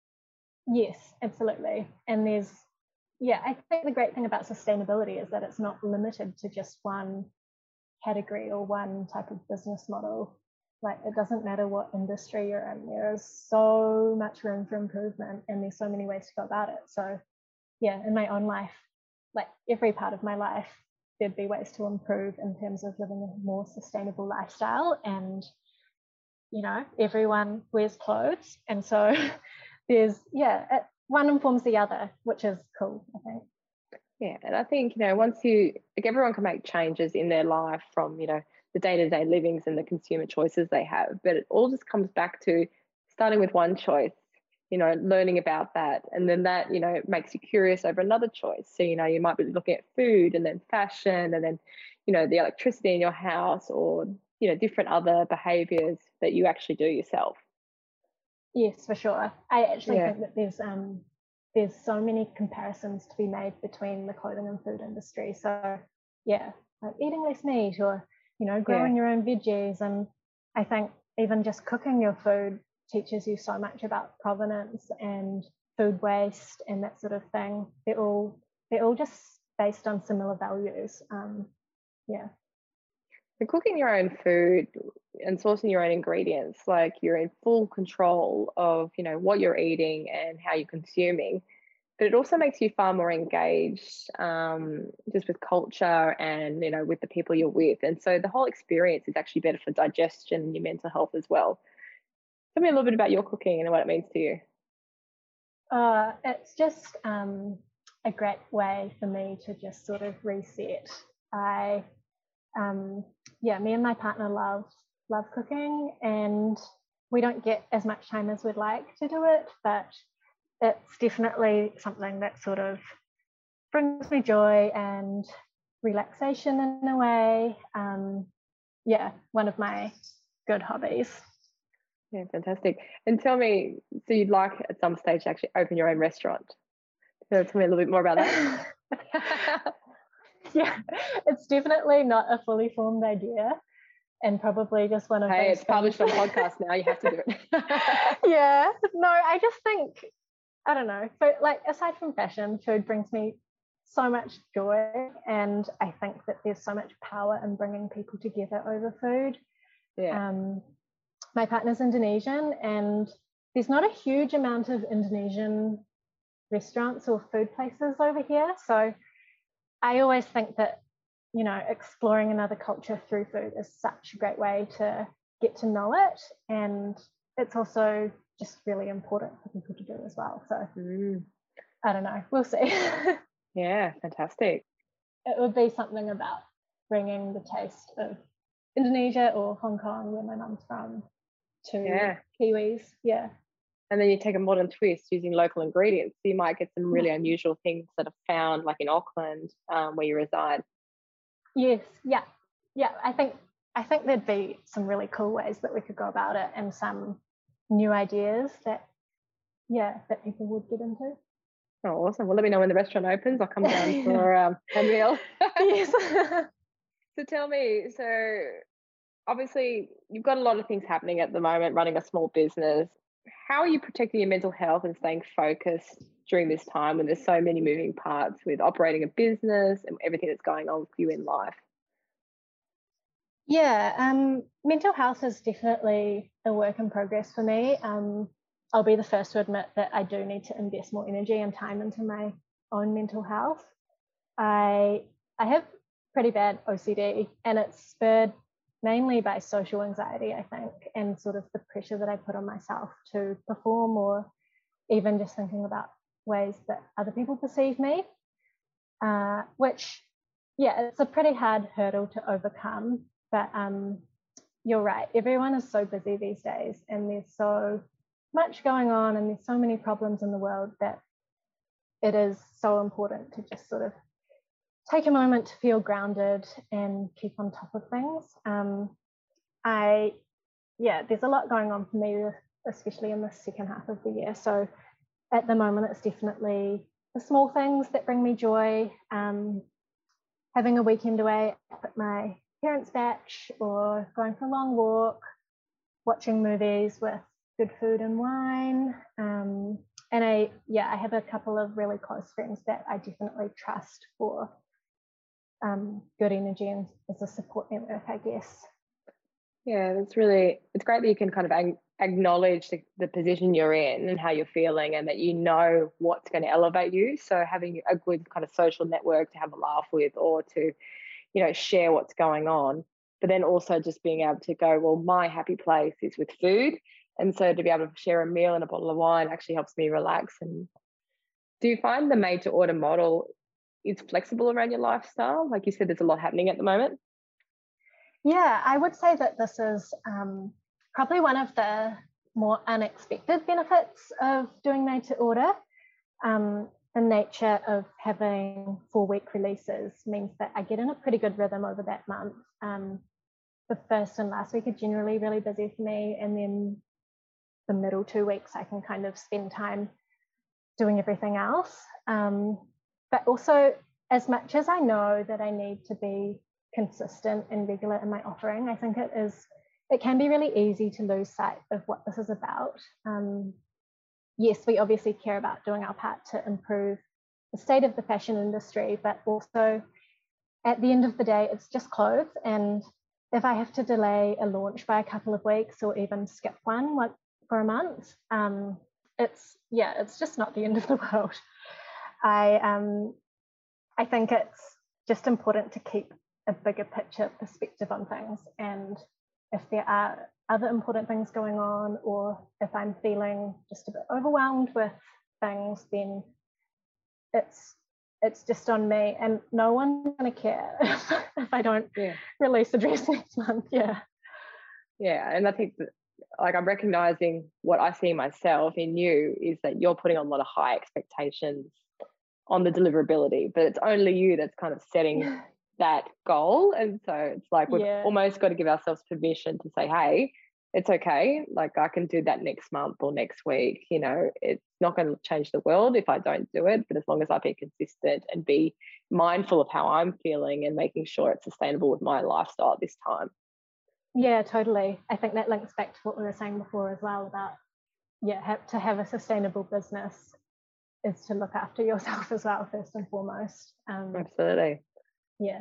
Yes, absolutely. And there's, yeah, I think the great thing about sustainability is that it's not limited to just one category or one type of business model. Like, it doesn't matter what industry you're in, there's so much room for improvement and there's so many ways to go about it. So yeah, in my own life, like every part of my life, there'd be ways to improve in terms of living a more sustainable lifestyle. And, you know, everyone wears clothes. And so there's, yeah, it, one informs the other, which is cool, I think. Yeah, and I think, you know, once you, like everyone can make changes in their life from, you know, the day-to-day livings and the consumer choices they have, but it all just comes back to starting with one choice, you know, learning about that, and then that, you know, makes you curious over another choice. So, you know, you might be looking at food and then fashion and then, you know, the electricity in your house or, you know, different other behaviors that you actually do yourself. Yes, for sure. I actually yeah. think that there's um there's so many comparisons to be made between the clothing and food industry. So yeah, like eating less meat or, you know, growing yeah. your own veggies. And I think even just cooking your food teaches you so much about provenance and food waste and that sort of thing. They're all they're all just based on similar values. Um, yeah. So cooking your own food and sourcing your own ingredients, like you're in full control of, you know, what you're eating and how you're consuming. But it also makes you far more engaged um, just with culture and, you know, with the people you're with. And so the whole experience is actually better for digestion and your mental health as well. Tell me a little bit about your cooking and what it means to you. Uh, it's just um, a great way for me to just sort of reset. I, um, yeah, me and my partner love love cooking, and we don't get as much time as we'd like to do it, but it's definitely something that sort of brings me joy and relaxation in a way. Um, yeah, one of my good hobbies. Yeah, fantastic. And tell me, so you'd like at some stage to actually open your own restaurant? So tell me a little bit more about that. Yeah, it's definitely not a fully formed idea, and probably just one of hey, those it's published on podcast now, you have to do it. Yeah, no, I just think I don't know. So, like, aside from fashion, food brings me so much joy, and I think that there's so much power in bringing people together over food. Yeah. Um, my partner's Indonesian, and there's not a huge amount of Indonesian restaurants or food places over here. So I always think that, you know, exploring another culture through food is such a great way to get to know it. And it's also just really important for people to do as well. So Mm. I don't know, we'll see. Yeah, fantastic. It would be something about bringing the taste of Indonesia or Hong Kong, where my mum's from, to Yeah. Kiwis. Yeah. And then you take a modern twist using local ingredients. So you might get some really unusual things that are found, like in Auckland, um, where you reside. Yes. Yeah. Yeah. I think I think there'd be some really cool ways that we could go about it, and some new ideas that, yeah, that people would get into. Oh, awesome. Well, let me know when the restaurant opens. I'll come down for um, a meal. Yes. So tell me, so obviously you've got a lot of things happening at the moment, running a small business. How are you protecting your mental health and staying focused during this time when there's so many moving parts with operating a business and everything that's going on with you in life? Yeah, um, mental health is definitely a work in progress for me. Um, I'll be the first to admit that I do need to invest more energy and time into my own mental health. I I have pretty bad O C D, and it's spurred mainly by social anxiety, I think, and sort of the pressure that I put on myself to perform, or even just thinking about ways that other people perceive me, uh, which, yeah, it's a pretty hard hurdle to overcome. But um, you're right, everyone is so busy these days, and there's so much going on, and there's so many problems in the world, that it is so important to just sort of take a moment to feel grounded and keep on top of things. Um, I, yeah, there's a lot going on for me, especially in the second half of the year. So at the moment, it's definitely the small things that bring me joy. Um, having a weekend away at my parents' batch, or going for a long walk, watching movies with good food and wine. Um, and I, yeah, I have a couple of really close friends that I definitely trust for um, good energy and as a support network, I guess. Yeah, that's really, it's great that you can kind of ag- acknowledge the, the position you're in and how you're feeling, and that you know what's going to elevate you. So having a good kind of social network to have a laugh with, or to, you know, share what's going on, but then also just being able to go, well, my happy place is with food. And so to be able to share a meal and a bottle of wine actually helps me relax. And do you find the made to order model is flexible around your lifestyle? Like you said, there's a lot happening at the moment. Yeah, I would say that this is um, probably one of the more unexpected benefits of doing made to order. Um, the nature of having four week releases means that I get in a pretty good rhythm over that month. Um, the first and last week are generally really busy for me, and then the middle two weeks I can kind of spend time doing everything else. Um, but also, as much as I know that I need to be consistent and regular in my offering, I think it is it can be really easy to lose sight of what this is about. Um, yes, we obviously care about doing our part to improve the state of the fashion industry, but also at the end of the day, it's just clothes. And if I have to delay a launch by a couple of weeks, or even skip one like for a month, um, it's yeah, it's just not the end of the world. I um, I think it's just important to keep a bigger picture perspective on things, and if there are other important things going on, or if I'm feeling just a bit overwhelmed with things, then it's it's just on me, and no one's going to care if, if I don't yeah. release a dress next month. Yeah. Yeah, and I think that, like, I'm recognizing what I see myself in you is that you're putting on a lot of high expectations on the deliverability, but it's only you that's kind of setting that goal. And so it's like we've yeah. almost got to give ourselves permission to say, hey, it's okay, like I can do that next month or next week. You know, it's not going to change the world if I don't do it, but as long as I be consistent and be mindful of how I'm feeling and making sure it's sustainable with my lifestyle at this time. Yeah, totally. I think that links back to what we were saying before as well about, yeah, have to have a sustainable business. is to look after yourself as well, first and foremost. Um, Absolutely. Yeah.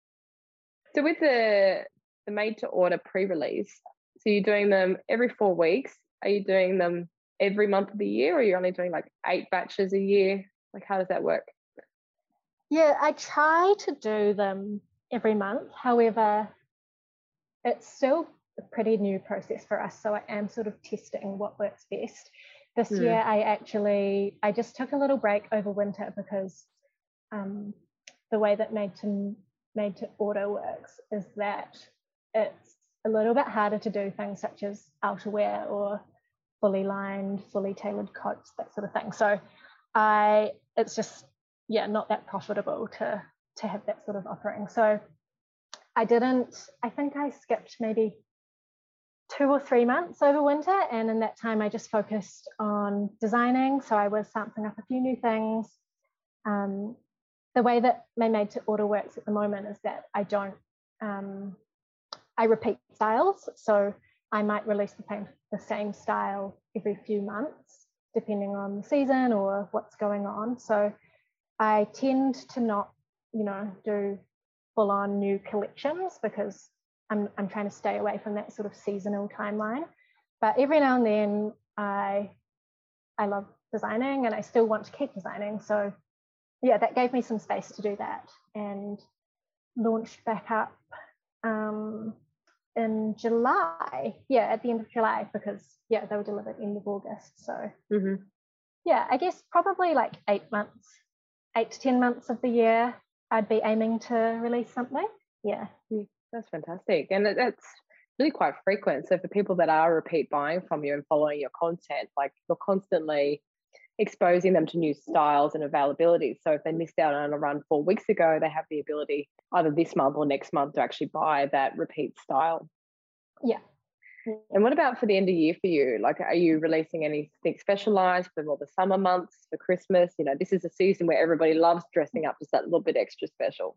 So with the the made to order pre-release, so you're doing them every four weeks. Are you doing them every month of the year, or you're only doing like eight batches a year? Like, how does that work? Yeah, I try to do them every month. However, it's still a pretty new process for us, so I am sort of testing what works best. This Mm. year, I actually, I just took a little break over winter because um, the way that made to made to order works is that it's a little bit harder to do things such as outerwear or fully lined, fully tailored coats, that sort of thing. So I, it's just, yeah, not that profitable to to have that sort of offering. So I didn't, I think I skipped maybe two or three months over winter. And in that time, I just focused on designing. So I was sampling up a few new things. Um, the way that my made to order works at the moment is that I don't, um, I repeat styles. So I might release the same, the same style every few months, depending on the season or what's going on. So I tend to not, you know, do full on new collections because I'm, I'm trying to stay away from that sort of seasonal timeline. But every now and then I, I love designing and I still want to keep designing. So yeah, that gave me some space to do that and launched back up um, in July. Yeah, at the end of July, because yeah, they were delivered end of August. So Mm-hmm. yeah, I guess probably like eight months, eight to ten months of the year, I'd be aiming to release something. Yeah. That's fantastic. And that's really quite frequent. So for people that are repeat buying from you and following your content, like you're constantly exposing them to new styles and availability. So if they missed out on a run four weeks ago, they have the ability either this month or next month to actually buy that repeat style. Yeah. And what about for the end of the year for you? Like, are you releasing anything specialized for all the summer months, for Christmas? You know, this is a season where everybody loves dressing up just that little bit extra special.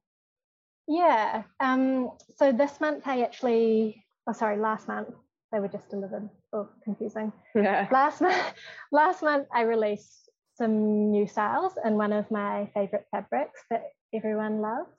Yeah. Um, so this month I actually, oh sorry, last month, they were just delivered. Oh, confusing. Yeah. Last month, last month I released some new styles in one of my favorite fabrics that everyone loves.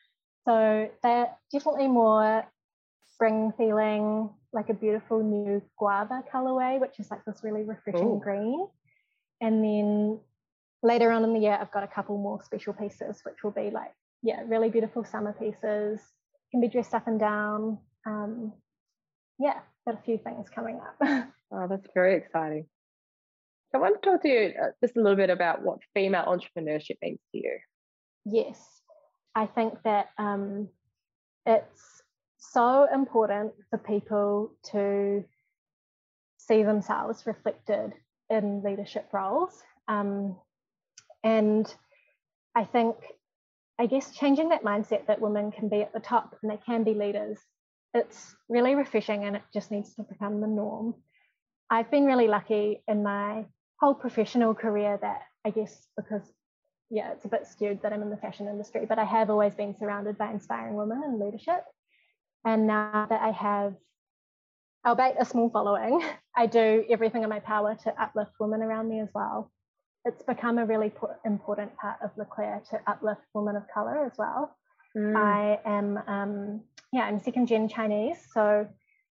So they're definitely more spring feeling, like a beautiful new guava colorway, which is like this really refreshing Ooh. green. And then later on in the year, I've got a couple more special pieces, which will be like, yeah, really beautiful summer pieces, can be dressed up and down. Um, yeah, got a few things coming up. Oh, that's very exciting. So I want to talk to you uh, just a little bit about what female entrepreneurship means to you. Yes, I think that um, it's so important for people to see themselves reflected in leadership roles. Um, and I think, I guess, changing that mindset that women can be at the top and they can be leaders, it's really refreshing and it just needs to become the norm. I've been really lucky in my whole professional career that I guess because, yeah, it's a bit skewed that I'm in the fashion industry, but I have always been surrounded by inspiring women in leadership. And now that I have, albeit a small following, I do everything in my power to uplift women around me as well. It's become a really important part of Leclerc to uplift women of colour as well. Mm. I am, um, yeah, I'm second gen Chinese. So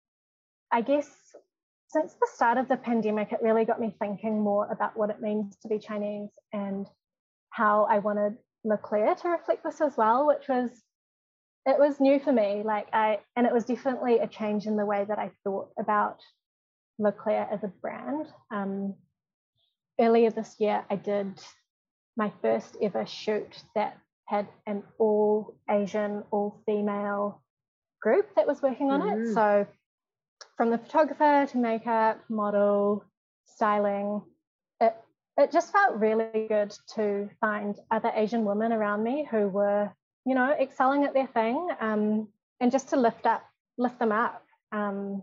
I guess since the start of the pandemic, it really got me thinking more about what it means to be Chinese and how I wanted Leclerc to reflect this as well, which was, it was new for me. Like I, and it was definitely a change in the way that I thought about Leclerc as a brand. Um, earlier this year, I did my first ever shoot that had an all Asian, all female group that was working on mm. it. So from the photographer to makeup, model, styling, it, it just felt really good to find other Asian women around me who were, you know, excelling at their thing, um, and just to lift up, lift them up. Um,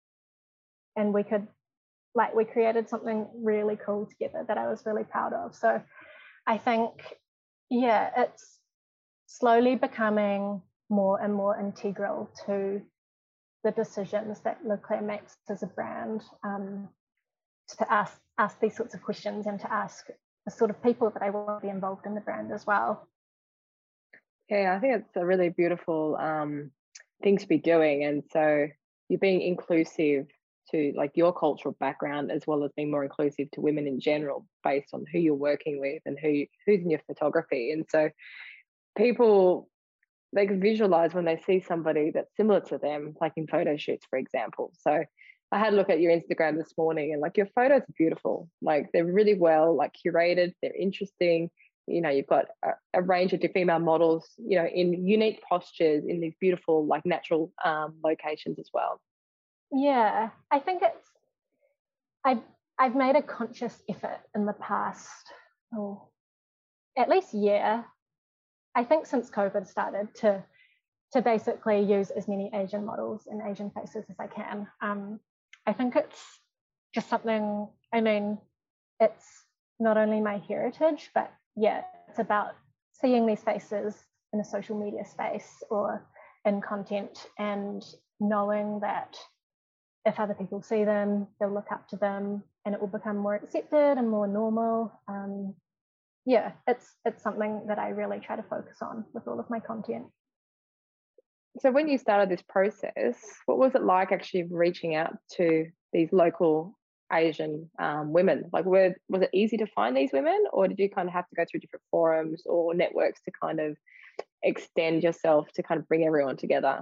and we could, like, we created something really cool together that I was really proud of. So I think, yeah, it's slowly becoming more and more integral to the decisions that Leclerc makes as a brand, um, to ask ask these sorts of questions and to ask the sort of people that I want to be involved in the brand as well. Yeah, I think it's a really beautiful um, thing to be doing. And so you're being inclusive to like your cultural background, as well as being more inclusive to women in general, based on who you're working with and who who's in your photography. And so people, they can visualize when they see somebody that's similar to them, like in photo shoots, for example. So I had a look at your Instagram this morning, and like your photos are beautiful. Like they're really well like curated, they're interesting. You know, you've got a, a range of female models, you know, in unique postures in these beautiful, like natural um, locations as well. Yeah, I think it's, I've, I've made a conscious effort in the past, oh, at least year, I think since COVID started, to, to basically use as many Asian models and Asian faces as I can. Um, I think it's just something, I mean, it's not only my heritage, but yeah, it's about seeing these faces in a social media space or in content, and knowing that if other people see them, they'll look up to them, and it will become more accepted and more normal. Um, yeah, it's it's something that I really try to focus on with all of my content. So when you started this process, what was it like actually reaching out to these local Asian um, women? Like, were, was it easy to find these women, or did you kind of have to go through different forums or networks to kind of extend yourself to kind of bring everyone together?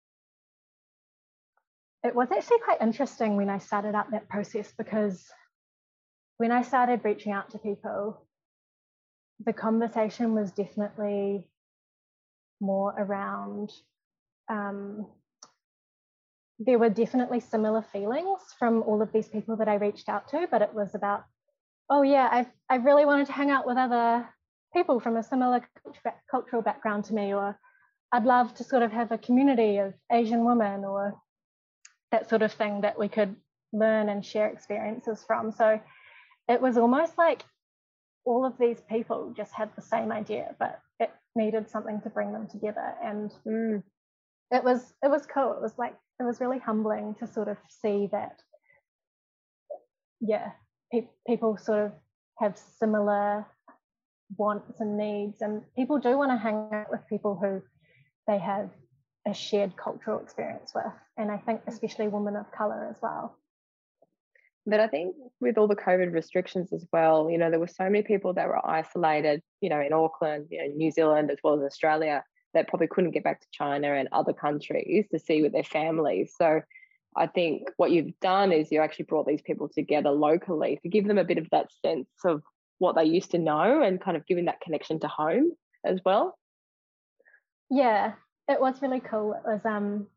It was actually quite interesting when I started out that process, because when I started reaching out to people, the conversation was definitely more around, um, there were definitely similar feelings from all of these people that I reached out to, but it was about, oh yeah, I I really wanted to hang out with other people from a similar cultural background to me, or I'd love to sort of have a community of Asian women, or that sort of thing that we could learn and share experiences from. So it was almost like all of these people just had the same idea, but it needed something to bring them together. And mm. it was it was cool. It was like, it was really humbling to sort of see that, yeah, pe- people sort of have similar wants and needs, and people do want to hang out with people who they have a shared cultural experience with. And I think especially women of colour as well. But I think with all the COVID restrictions as well, you know, there were so many people that were isolated, you know, in Auckland, you know, New Zealand, as well as Australia, that probably couldn't get back to China and other countries to see with their families. So I think what you've done is you actually brought these people together locally to give them a bit of that sense of what they used to know, and kind of giving that connection to home as well. Yeah, it was really cool. It was, um,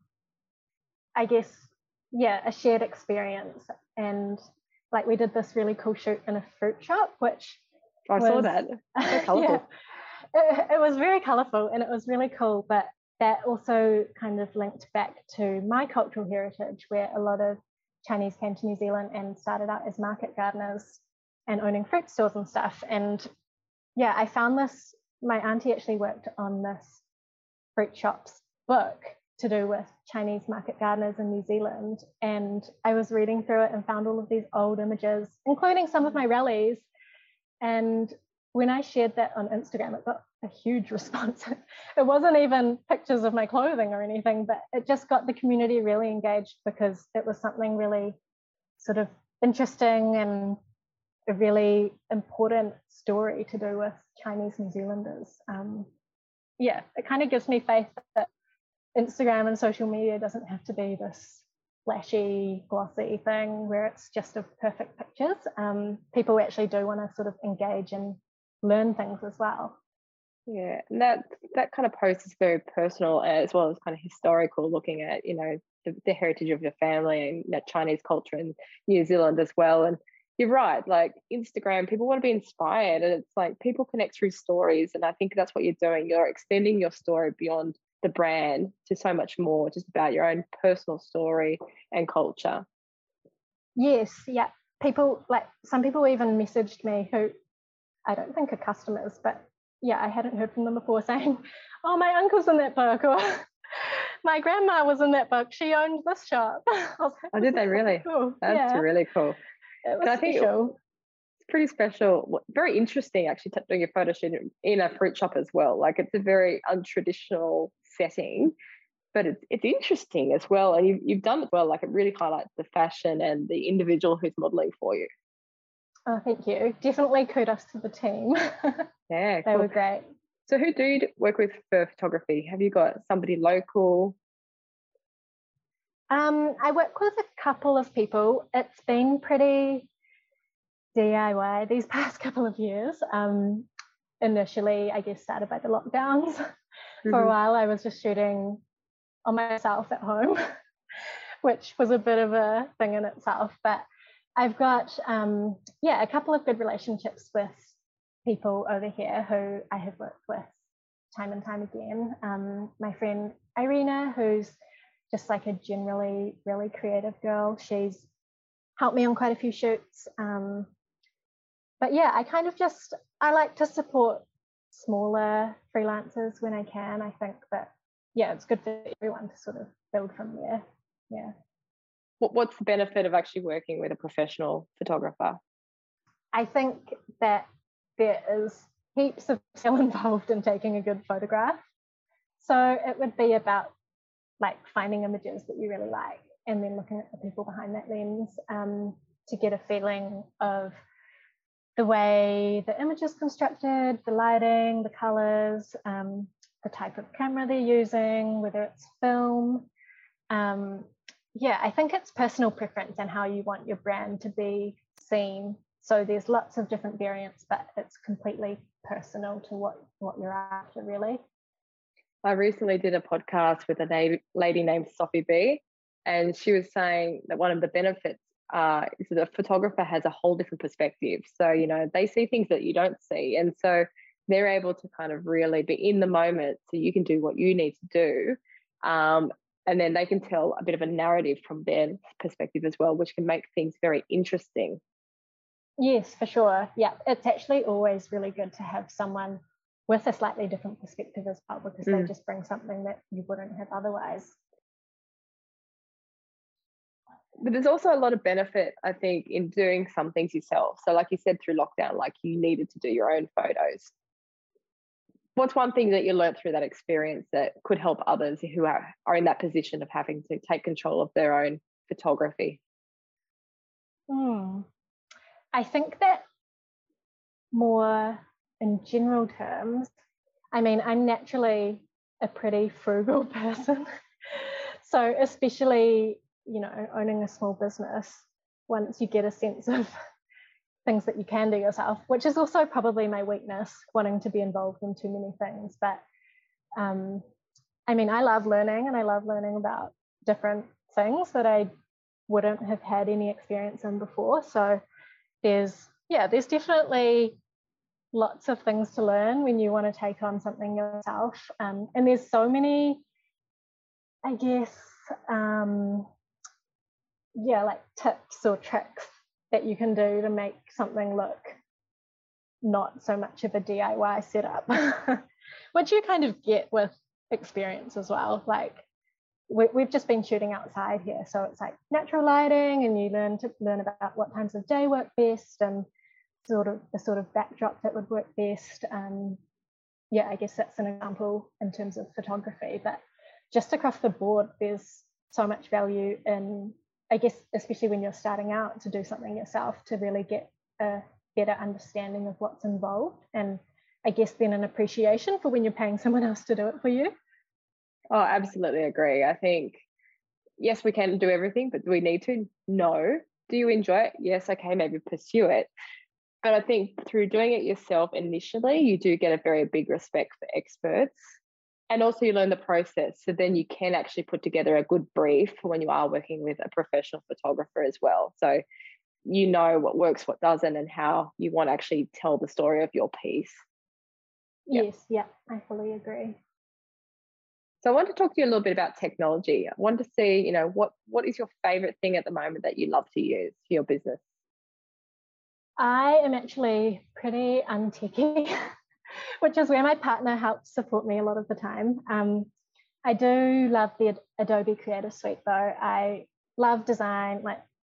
I guess, yeah, a shared experience. And like, we did this really cool shoot in a fruit shop, which I was, saw that. So colourful. Yeah, it, it was very colourful, and it was really cool. But that also kind of linked back to my cultural heritage, where a lot of Chinese came to New Zealand and started out as market gardeners and owning fruit stores and stuff. And yeah, I found this, my auntie actually worked on this fruit shop's book to do with Chinese market gardeners in New Zealand. And I was reading through it and found all of these old images, including some of my rallies. And when I shared that on Instagram, it got a huge response. It wasn't even pictures of my clothing or anything, but it just got the community really engaged, because it was something really sort of interesting and a really important story to do with Chinese New Zealanders. Um, yeah, it kind of gives me faith that Instagram and social media doesn't have to be this flashy, glossy thing where it's just of perfect pictures. Um, people actually do want to sort of engage and learn things as well. Yeah, and that that kind of post is very personal, as well as kind of historical, looking at, you know, the, the heritage of your family and, you know, Chinese culture in New Zealand as well. And you're right, like Instagram, people want to be inspired, and it's like people connect through stories, and I think that's what you're doing. You're extending your story beyond the brand to so much more, just about your own personal story and culture. Yes, yeah. People, like, some people even messaged me who I don't think are customers, but yeah, I hadn't heard from them before, saying, oh, my uncle's in that book, or my grandma was in that book, she owned this shop. I was like, oh, did they really? Cool. That's yeah. really cool. It was I think special. pretty special. Very interesting, actually, doing your photo shoot in a fruit shop as well. Like, it's a very untraditional setting, but it's it's interesting as well. And you've you've done it well. Like, it really highlights the fashion and the individual who's modelling for you. Oh, thank you. Definitely kudos to the team. Yeah, they cool. were great. So, who do you work with for photography? Have you got somebody local? Um, I work with a couple of people. It's been pretty D I Y these past couple of years. Um, initially, I guess, started by the lockdowns. Mm-hmm. For a while, I was just shooting on myself at home, which was a bit of a thing in itself. But I've got, um, yeah, a couple of good relationships with people over here who I have worked with time and time again. Um, my friend Irina, who's just like a generally really creative girl. She's helped me on quite a few shoots. Um, but yeah, I kind of just, I like to support smaller freelancers when I can. I think that, yeah, it's good for everyone to sort of build from there. Yeah. What, what's the benefit of actually working with a professional photographer? I think that there is heaps of skill involved in taking a good photograph. So it would be about like finding images that you really like and then looking at the people behind that lens um, to get a feeling of the way the image is constructed, the lighting, the colors, um, the type of camera they're using, whether it's film. Um, yeah, I think it's personal preference and how you want your brand to be seen. So there's lots of different variants, but it's completely personal to what, what you're after, really. I recently did a podcast with a lady named Sophie B, and she was saying that one of the benefits uh, is that a photographer has a whole different perspective. So, you know, they see things that you don't see. And so they're able to kind of really be in the moment so you can do what you need to do. Um, and then they can tell a bit of a narrative from their perspective as well, which can make things very interesting. Yes, for sure. Yeah, it's actually always really good to have someone with a slightly different perspective as well, because mm. they just bring something that you wouldn't have otherwise. But there's also a lot of benefit, I think, in doing some things yourself. So like you said, through lockdown, like you needed to do your own photos. What's one thing that you learned through that experience that could help others who are, are in that position of having to take control of their own photography? Hmm. I think that more in general terms, I mean, I'm naturally a pretty frugal person. So especially, you know, owning a small business, once you get a sense of things that you can do yourself, which is also probably my weakness, wanting to be involved in too many things. But um, I mean, I love learning and I love learning about different things that I wouldn't have had any experience in before. So there's, yeah, there's definitely lots of things to learn when you want to take on something yourself. Um, and there's so many, I guess, um, yeah, like tips or tricks that you can do to make something look not so much of a D I Y setup, which you kind of get with experience as well. Like we, we've just been shooting outside here, so it's like natural lighting, and you learn to learn about what times of day work best and sort of the sort of backdrop that would work best. Um, yeah, I guess that's an example in terms of photography, but just across the board, there's so much value in, I guess, especially when you're starting out, to do something yourself to really get a better understanding of what's involved, and I guess then an appreciation for when you're paying someone else to do it for you. Oh, absolutely agree. I think, yes, we can do everything, but do we need to? No. Do you enjoy it? Yes, okay, maybe pursue it. But I think through doing it yourself initially, you do get a very big respect for experts. And also you learn the process. So then you can actually put together a good brief for when you are working with a professional photographer as well. So you know what works, what doesn't, and how you want to actually tell the story of your piece. Yes, yeah, I fully agree. So I want to talk to you a little bit about technology. I want to see, you know, what, what is your favorite thing at the moment that you love to use for your business? I am actually pretty untechy, which is where my partner helps support me a lot of the time. Um, I do love the Adobe Creative Suite though. I love design, like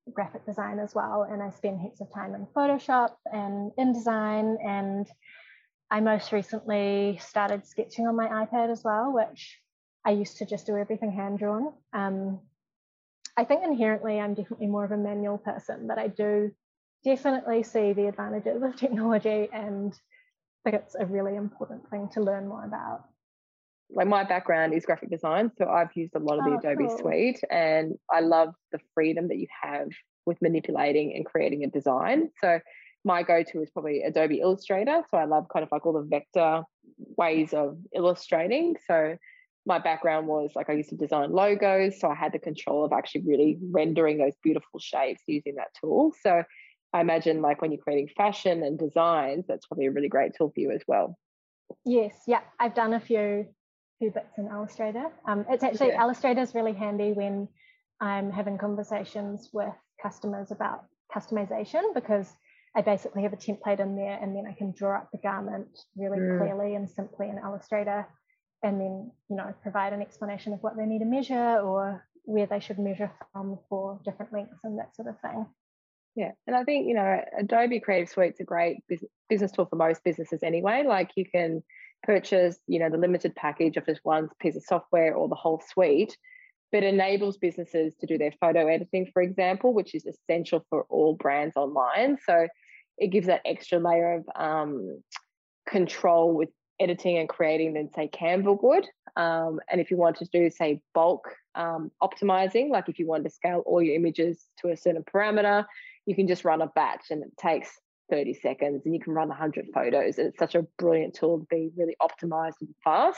graphic design as well, and I spend heaps of time in Photoshop and InDesign, and I most recently started sketching on my iPad as well, which I used to just do everything hand-drawn. Um, I think inherently I'm definitely more of a manual person, but I do definitely see the advantages of technology, and I think it's a really important thing to learn more about. Like, my background is graphic design, so I've used a lot of the Oh, Adobe cool. suite, and I love the freedom that you have with manipulating and creating a design. So my go-to is probably Adobe Illustrator. So I love kind of like all the vector ways of illustrating. So my background was like, I used to design logos, so I had the control of actually really rendering those beautiful shapes using that tool. So I imagine, like, when you're creating fashion and designs, that's probably a really great tool for you as well. Yes, yeah, I've done a few few bits in Illustrator. Um, it's actually, Yeah. Illustrator is really handy when I'm having conversations with customers about customization, because I basically have a template in there, and then I can draw up the garment really Mm. clearly and simply in Illustrator, and then, you know, provide an explanation of what they need to measure or where they should measure from for different lengths and that sort of thing. Yeah, and I think, you know, Adobe Creative Suite's a great business, business tool for most businesses anyway. Like, you can purchase, you know, the limited package of just one piece of software or the whole suite, but it enables businesses to do their photo editing, for example, which is essential for all brands online. So it gives that extra layer of um, control with editing and creating than, say, Canva would. Um, and if you want to do, say, bulk um, optimizing, like if you want to scale all your images to a certain parameter, you can just run a batch and it takes thirty seconds and you can run one hundred photos. And it's such a brilliant tool to be really optimized and fast.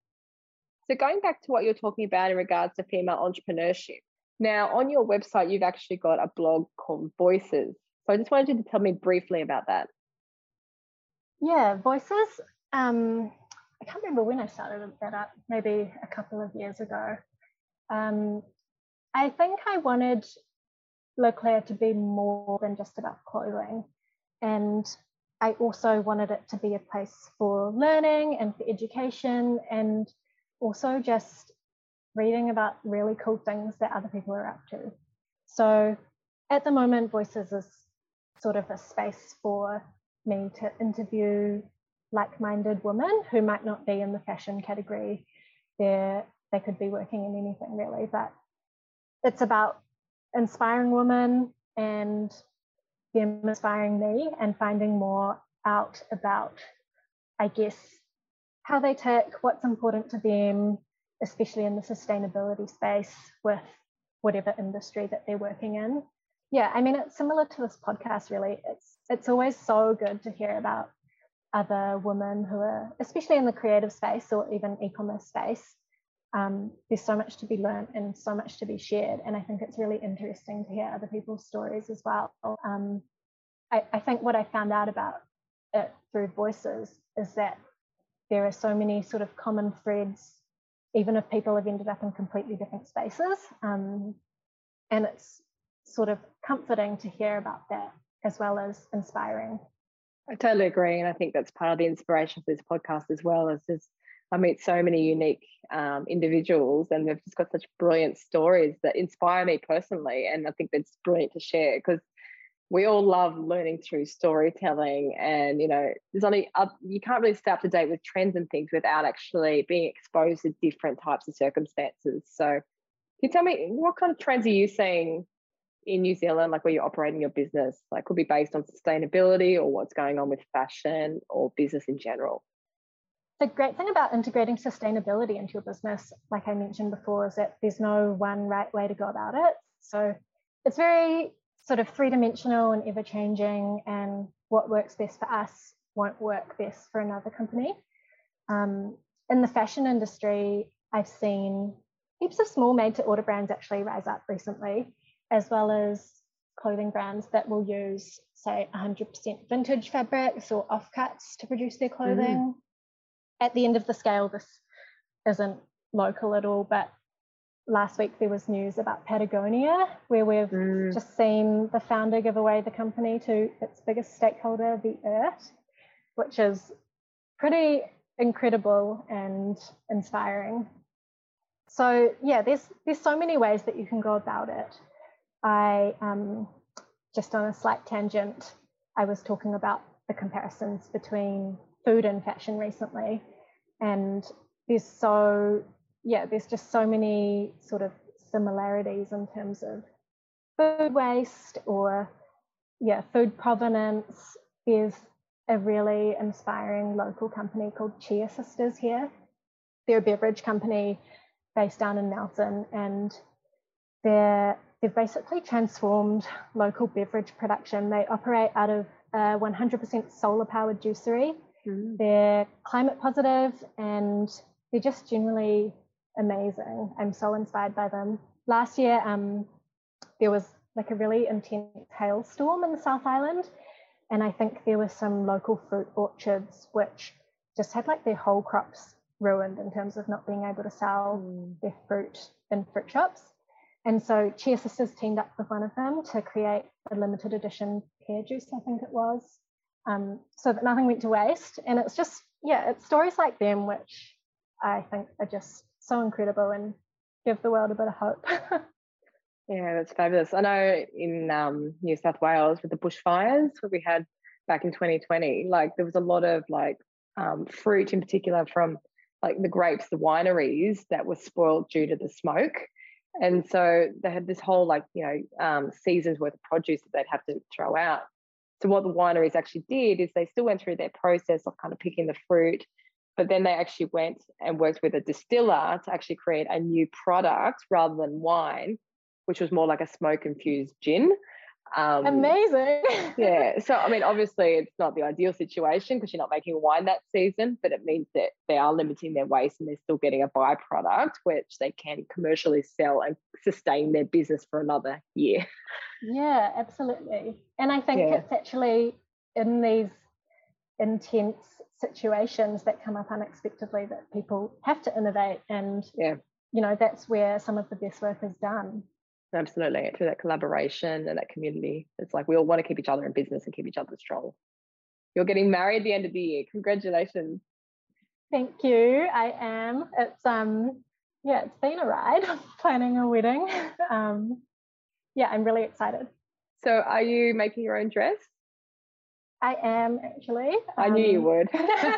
So going back to what you're talking about in regards to female entrepreneurship, now on your website, you've actually got a blog called Voices. So I just wanted you to tell me briefly about that. Yeah, Voices. Um, I can't remember when I started that up, maybe a couple of years ago. Um, I think I wanted Leclerc to be more than just about clothing. And I also wanted it to be a place for learning and for education, and also just reading about really cool things that other people are up to. So at the moment, Voices is sort of a space for me to interview like-minded women who might not be in the fashion category. They're, they could be working in anything really, but it's about inspiring women and them inspiring me and finding more out about, I guess, how they tick, what's important to them, especially in the sustainability space with whatever industry that they're working in. Yeah, I mean, it's similar to this podcast, really. It's it's always so good to hear about other women who are, especially in the creative space or even e-commerce space. Um, there's so much to be learned and so much to be shared. And I think it's really interesting to hear other people's stories as well. Um, I, I think what I found out about it through Voices is that there are so many sort of common threads, even if people have ended up in completely different spaces. Um, and it's sort of comforting to hear about that, as well as inspiring. I totally agree. And I think that's part of the inspiration for this podcast as well, is just I meet so many unique um, individuals, and they've just got such brilliant stories that inspire me personally. And I think that's brilliant to share, because we all love learning through storytelling. And, you know, there's only, uh, you can't really stay up to date with trends and things without actually being exposed to different types of circumstances. So can you tell me, what kind of trends are you seeing in New Zealand, like where you're operating your business? Like, could be based on sustainability or what's going on with fashion or business in general? The great thing about integrating sustainability into your business, like I mentioned before, is that there's no one right way to go about it. So it's very sort of three-dimensional and ever-changing, and what works best for us won't work best for another company. Um, in the fashion industry, I've seen heaps of small made-to-order brands actually rise up recently, as well as clothing brands that will use, say, one hundred percent vintage fabrics or offcuts to produce their clothing. Mm. At the end of the scale, this isn't local at all, but last week there was news about Patagonia, where we've mm. just seen the founder give away the company to its biggest stakeholder, the Earth, which is pretty incredible and inspiring. So yeah, there's there's so many ways that you can go about it. I, um, just on a slight tangent, I was talking about the comparisons between food and fashion recently. And there's so, yeah, there's just so many sort of similarities in terms of food waste or, yeah, food provenance. There's a really inspiring local company called Chia Sisters here. They're a beverage company based down in Melton, and they're, they've basically transformed local beverage production. They operate out of a one hundred percent solar-powered juicery. Mm. They're climate positive, and they're just generally amazing. I'm so inspired by them. Last year, um, there was like a really intense hailstorm in the South Island, and I think there were some local fruit orchards which just had like their whole crops ruined in terms of not being able to sell mm. their fruit in fruit shops. And so Chia Sisters teamed up with one of them to create a limited edition pear juice, I think it was, um, so that nothing went to waste. And it's just, yeah, it's stories like them which I think are just so incredible and give the world a bit of hope. Yeah, that's fabulous. I know in um, New South Wales with the bushfires that we had back in twenty twenty, like there was a lot of like um, fruit in particular from like the grapes, the wineries that were spoiled due to the smoke. And so they had this whole like, you know, um, season's worth of produce that they'd have to throw out. So what the wineries actually did is they still went through their process of kind of picking the fruit, but then they actually went and worked with a distiller to actually create a new product rather than wine, which was more like a smoke-infused gin. Um, Amazing. Yeah. So, I mean, obviously it's not the ideal situation because you're not making wine that season, but it means that they are limiting their waste and they're still getting a byproduct which they can commercially sell and sustain their business for another year. Yeah, absolutely. And I think yeah. it's actually in these intense situations that come up unexpectedly that people have to innovate, and, yeah. you know, that's where some of the best work is done. Absolutely. Through that collaboration and that community. It's like we all want to keep each other in business and keep each other strong. You're getting married at the end of the year. Congratulations. Thank you. I am. It's um yeah, it's been a ride planning a wedding. Um yeah, I'm really excited. So are you making your own dress? I am actually. I um, knew you would.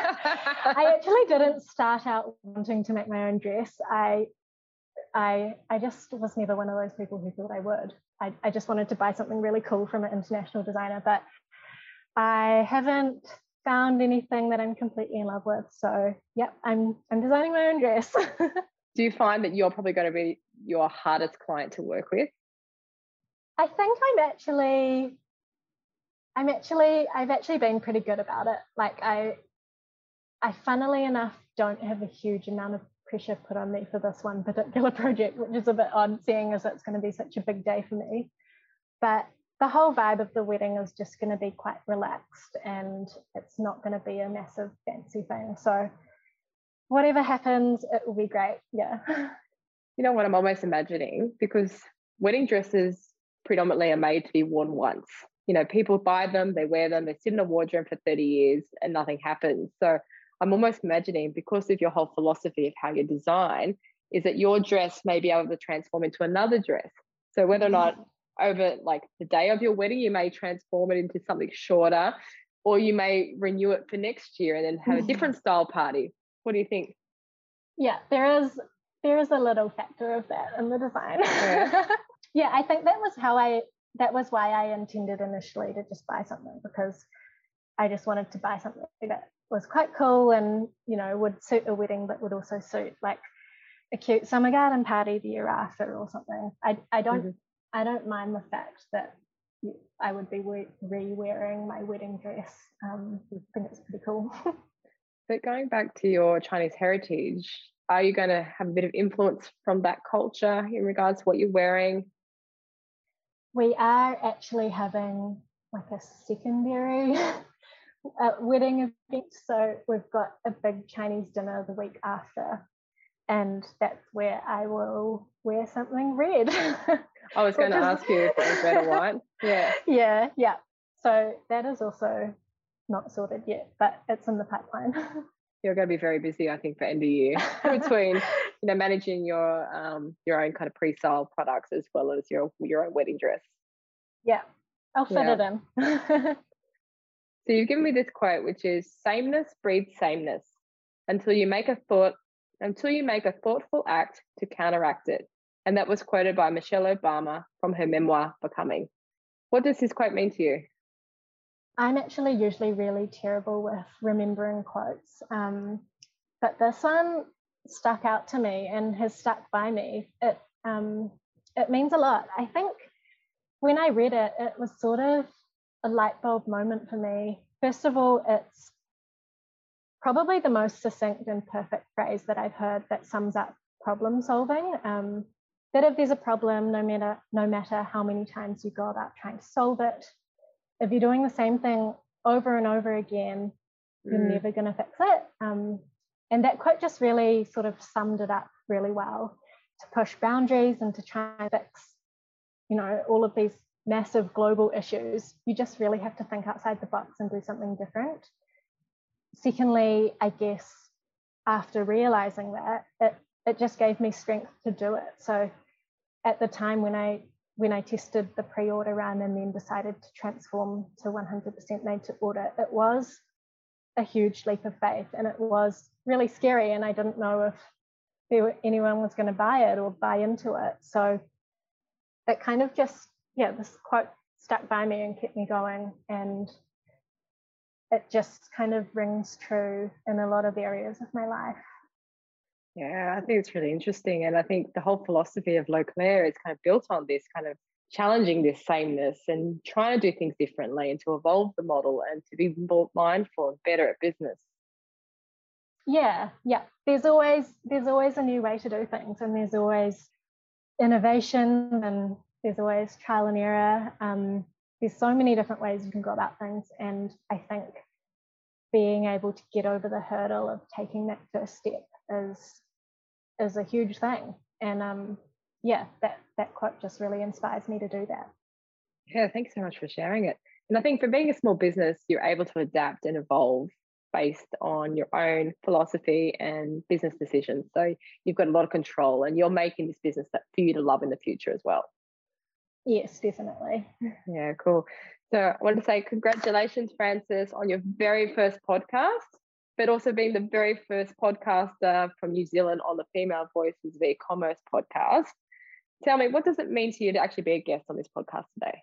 I actually didn't start out wanting to make my own dress. I I I just was never one of those people who thought I would. I, I just wanted to buy something really cool from an international designer, but I haven't found anything that I'm completely in love with. So yep, I'm I'm designing my own dress. Do you find that you're probably going to be your hardest client to work with? I think I'm actually I'm actually I've actually been pretty good about it. Like I I funnily enough don't have a huge amount of pressure put on me for this one particular project, which is a bit odd seeing as it's going to be such a big day for me. But the whole vibe of the wedding is just going to be quite relaxed, and it's not going to be a massive fancy thing. So whatever happens, it will be great. Yeah. You know what I'm almost imagining, because wedding dresses predominantly are made to be worn once. You know, people buy them, they wear them, they sit in a wardrobe for thirty years and nothing happens. So I'm almost imagining, because of your whole philosophy of how you design, is that your dress may be able to transform into another dress. So whether or not over like the day of your wedding, you may transform it into something shorter, or you may renew it for next year and then have a different style party. What do you think? Yeah, there is there is a little factor of that in the design. Yeah, yeah, I think that was how I, that was why I intended initially to just buy something, because I just wanted to buy something that was quite cool and, you know, would suit a wedding, but would also suit like a cute summer garden party the year after or something. I I don't mm-hmm. I don't mind the fact that I would be re-wearing my wedding dress. Um, I think it's pretty cool. But going back to your Chinese heritage, are you going to have a bit of influence from that culture in regards to what you're wearing? We are actually having like a secondary uh, wedding event. So we've got a big Chinese dinner the week after, and that's where I will wear something red. I was going to is... ask you if it was red or white. Yeah. Yeah, yeah. So that is also not sorted yet, but it's in the pipeline. You're going to be very busy, I think, for end of year between, you know, managing your um your own kind of pre-sale products as well as your your own wedding dress. Yeah, I'll fit Yeah. it in. So you've given me this quote, which is sameness breeds sameness until you make a thought until you make a thoughtful act to counteract it. And that was quoted by Michelle Obama from her memoir, Becoming. What does this quote mean to you? I'm actually usually really terrible with remembering quotes, um, but this one stuck out to me and has stuck by me. It um, it means a lot. I think when I read it, it was sort of a light bulb moment for me. First of all, it's probably the most succinct and perfect phrase that I've heard that sums up problem solving. Um, that if there's a problem, no matter no matter how many times you go about trying to solve it, if you're doing the same thing over and over again, you're mm. never going to fix it. Um, and that quote just really sort of summed it up really well. To push boundaries and to try and fix, you know, all of these massive global issues, you just really have to think outside the box and do something different. Secondly, I guess after realizing that, it, it just gave me strength to do it. So at the time when I when I tested the pre-order run and then decided to transform to one hundred percent made to order, it was a huge leap of faith and it was really scary, and I didn't know if there were, anyone was going to buy it or buy into it. So it kind of just, yeah, this quote stuck by me and kept me going, and it just kind of rings true in a lot of areas of my life. Yeah, I think it's really interesting. And I think the whole philosophy of L'Eau Claire is kind of built on this kind of challenging this sameness and trying to do things differently and to evolve the model and to be more mindful and better at business. Yeah, yeah. There's always there's always a new way to do things, and there's always innovation, and there's always trial and error. Um, there's so many different ways you can go about things, and I think being able to get over the hurdle of taking that first step is is a huge thing. And um yeah, that that quote just really inspires me to do that. Yeah, thanks so much for sharing it. And I think for being a small business, you're able to adapt and evolve based on your own philosophy and business decisions. So you've got a lot of control, and you're making this business that for you to love in the future as well. Yes, definitely. Yeah, cool. So I want to say congratulations, Frances, on your very first podcast, but also being the very first podcaster from New Zealand on the Female Voices of E-Commerce podcast. Tell me, what does it mean to you to actually be a guest on this podcast today?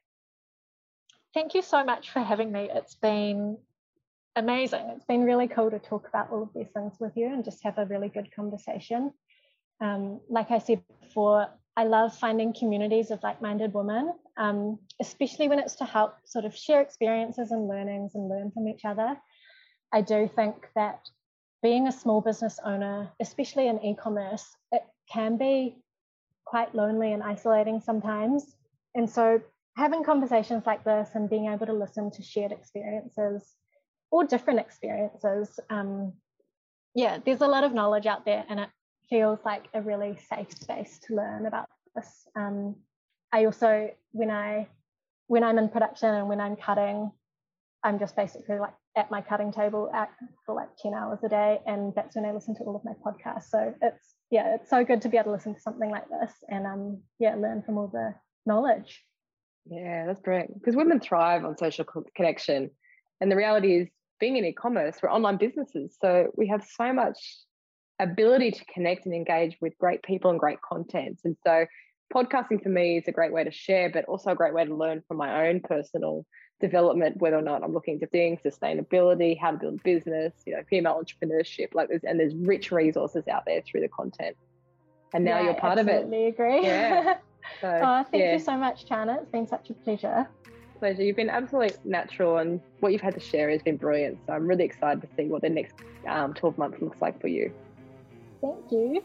Thank you so much for having me. It's been amazing. It's been really cool to talk about all of these things with you and just have a really good conversation. Um, like I said before, I love finding communities of like-minded women, um, especially when it's to help sort of share experiences and learnings and learn from each other. I do think that being a small business owner, especially in e-commerce, it can be quite lonely and isolating sometimes. And so having conversations like this and being able to listen to shared experiences or different experiences, um, yeah, there's a lot of knowledge out there, and it feels like a really safe space to learn about this. Um, I also, when I when I'm in production and when I'm cutting, I'm just basically like at my cutting table at, for like ten hours a day, and that's when I listen to all of my podcasts. So it's yeah, it's so good to be able to listen to something like this and um yeah, learn from all the knowledge. Yeah, that's brilliant, because women thrive on social connection, and the reality is, being in e-commerce, we're online businesses, so we have so much ability to connect and engage with great people and great content. And so podcasting for me is a great way to share, but also a great way to learn from my own personal development, whether or not I'm looking to things, sustainability, how to build a business, you know, female entrepreneurship, like there's, and there's rich resources out there through the content. And now yeah, you're part of it. Absolutely agree. Yeah. So, oh, thank yeah. you so much, Chana. It's been such a pleasure. Pleasure. You've been absolutely natural, and what you've had to share has been brilliant. So I'm really excited to see what the next um, twelve months looks like for you. Thank you.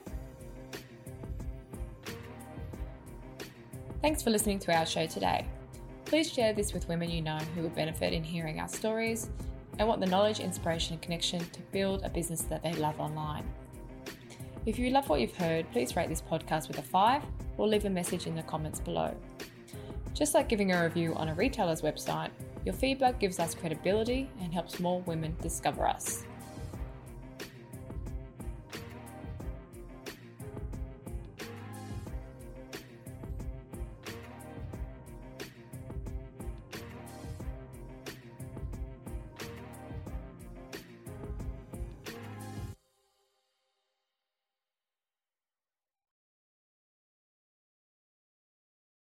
Thanks for listening to our show today. Please share this with women you know who would benefit in hearing our stories and want the knowledge, inspiration and connection to build a business that they love online. If you love what you've heard, please rate this podcast with a five or leave a message in the comments below. Just like giving a review on a retailer's website, your feedback gives us credibility and helps more women discover us.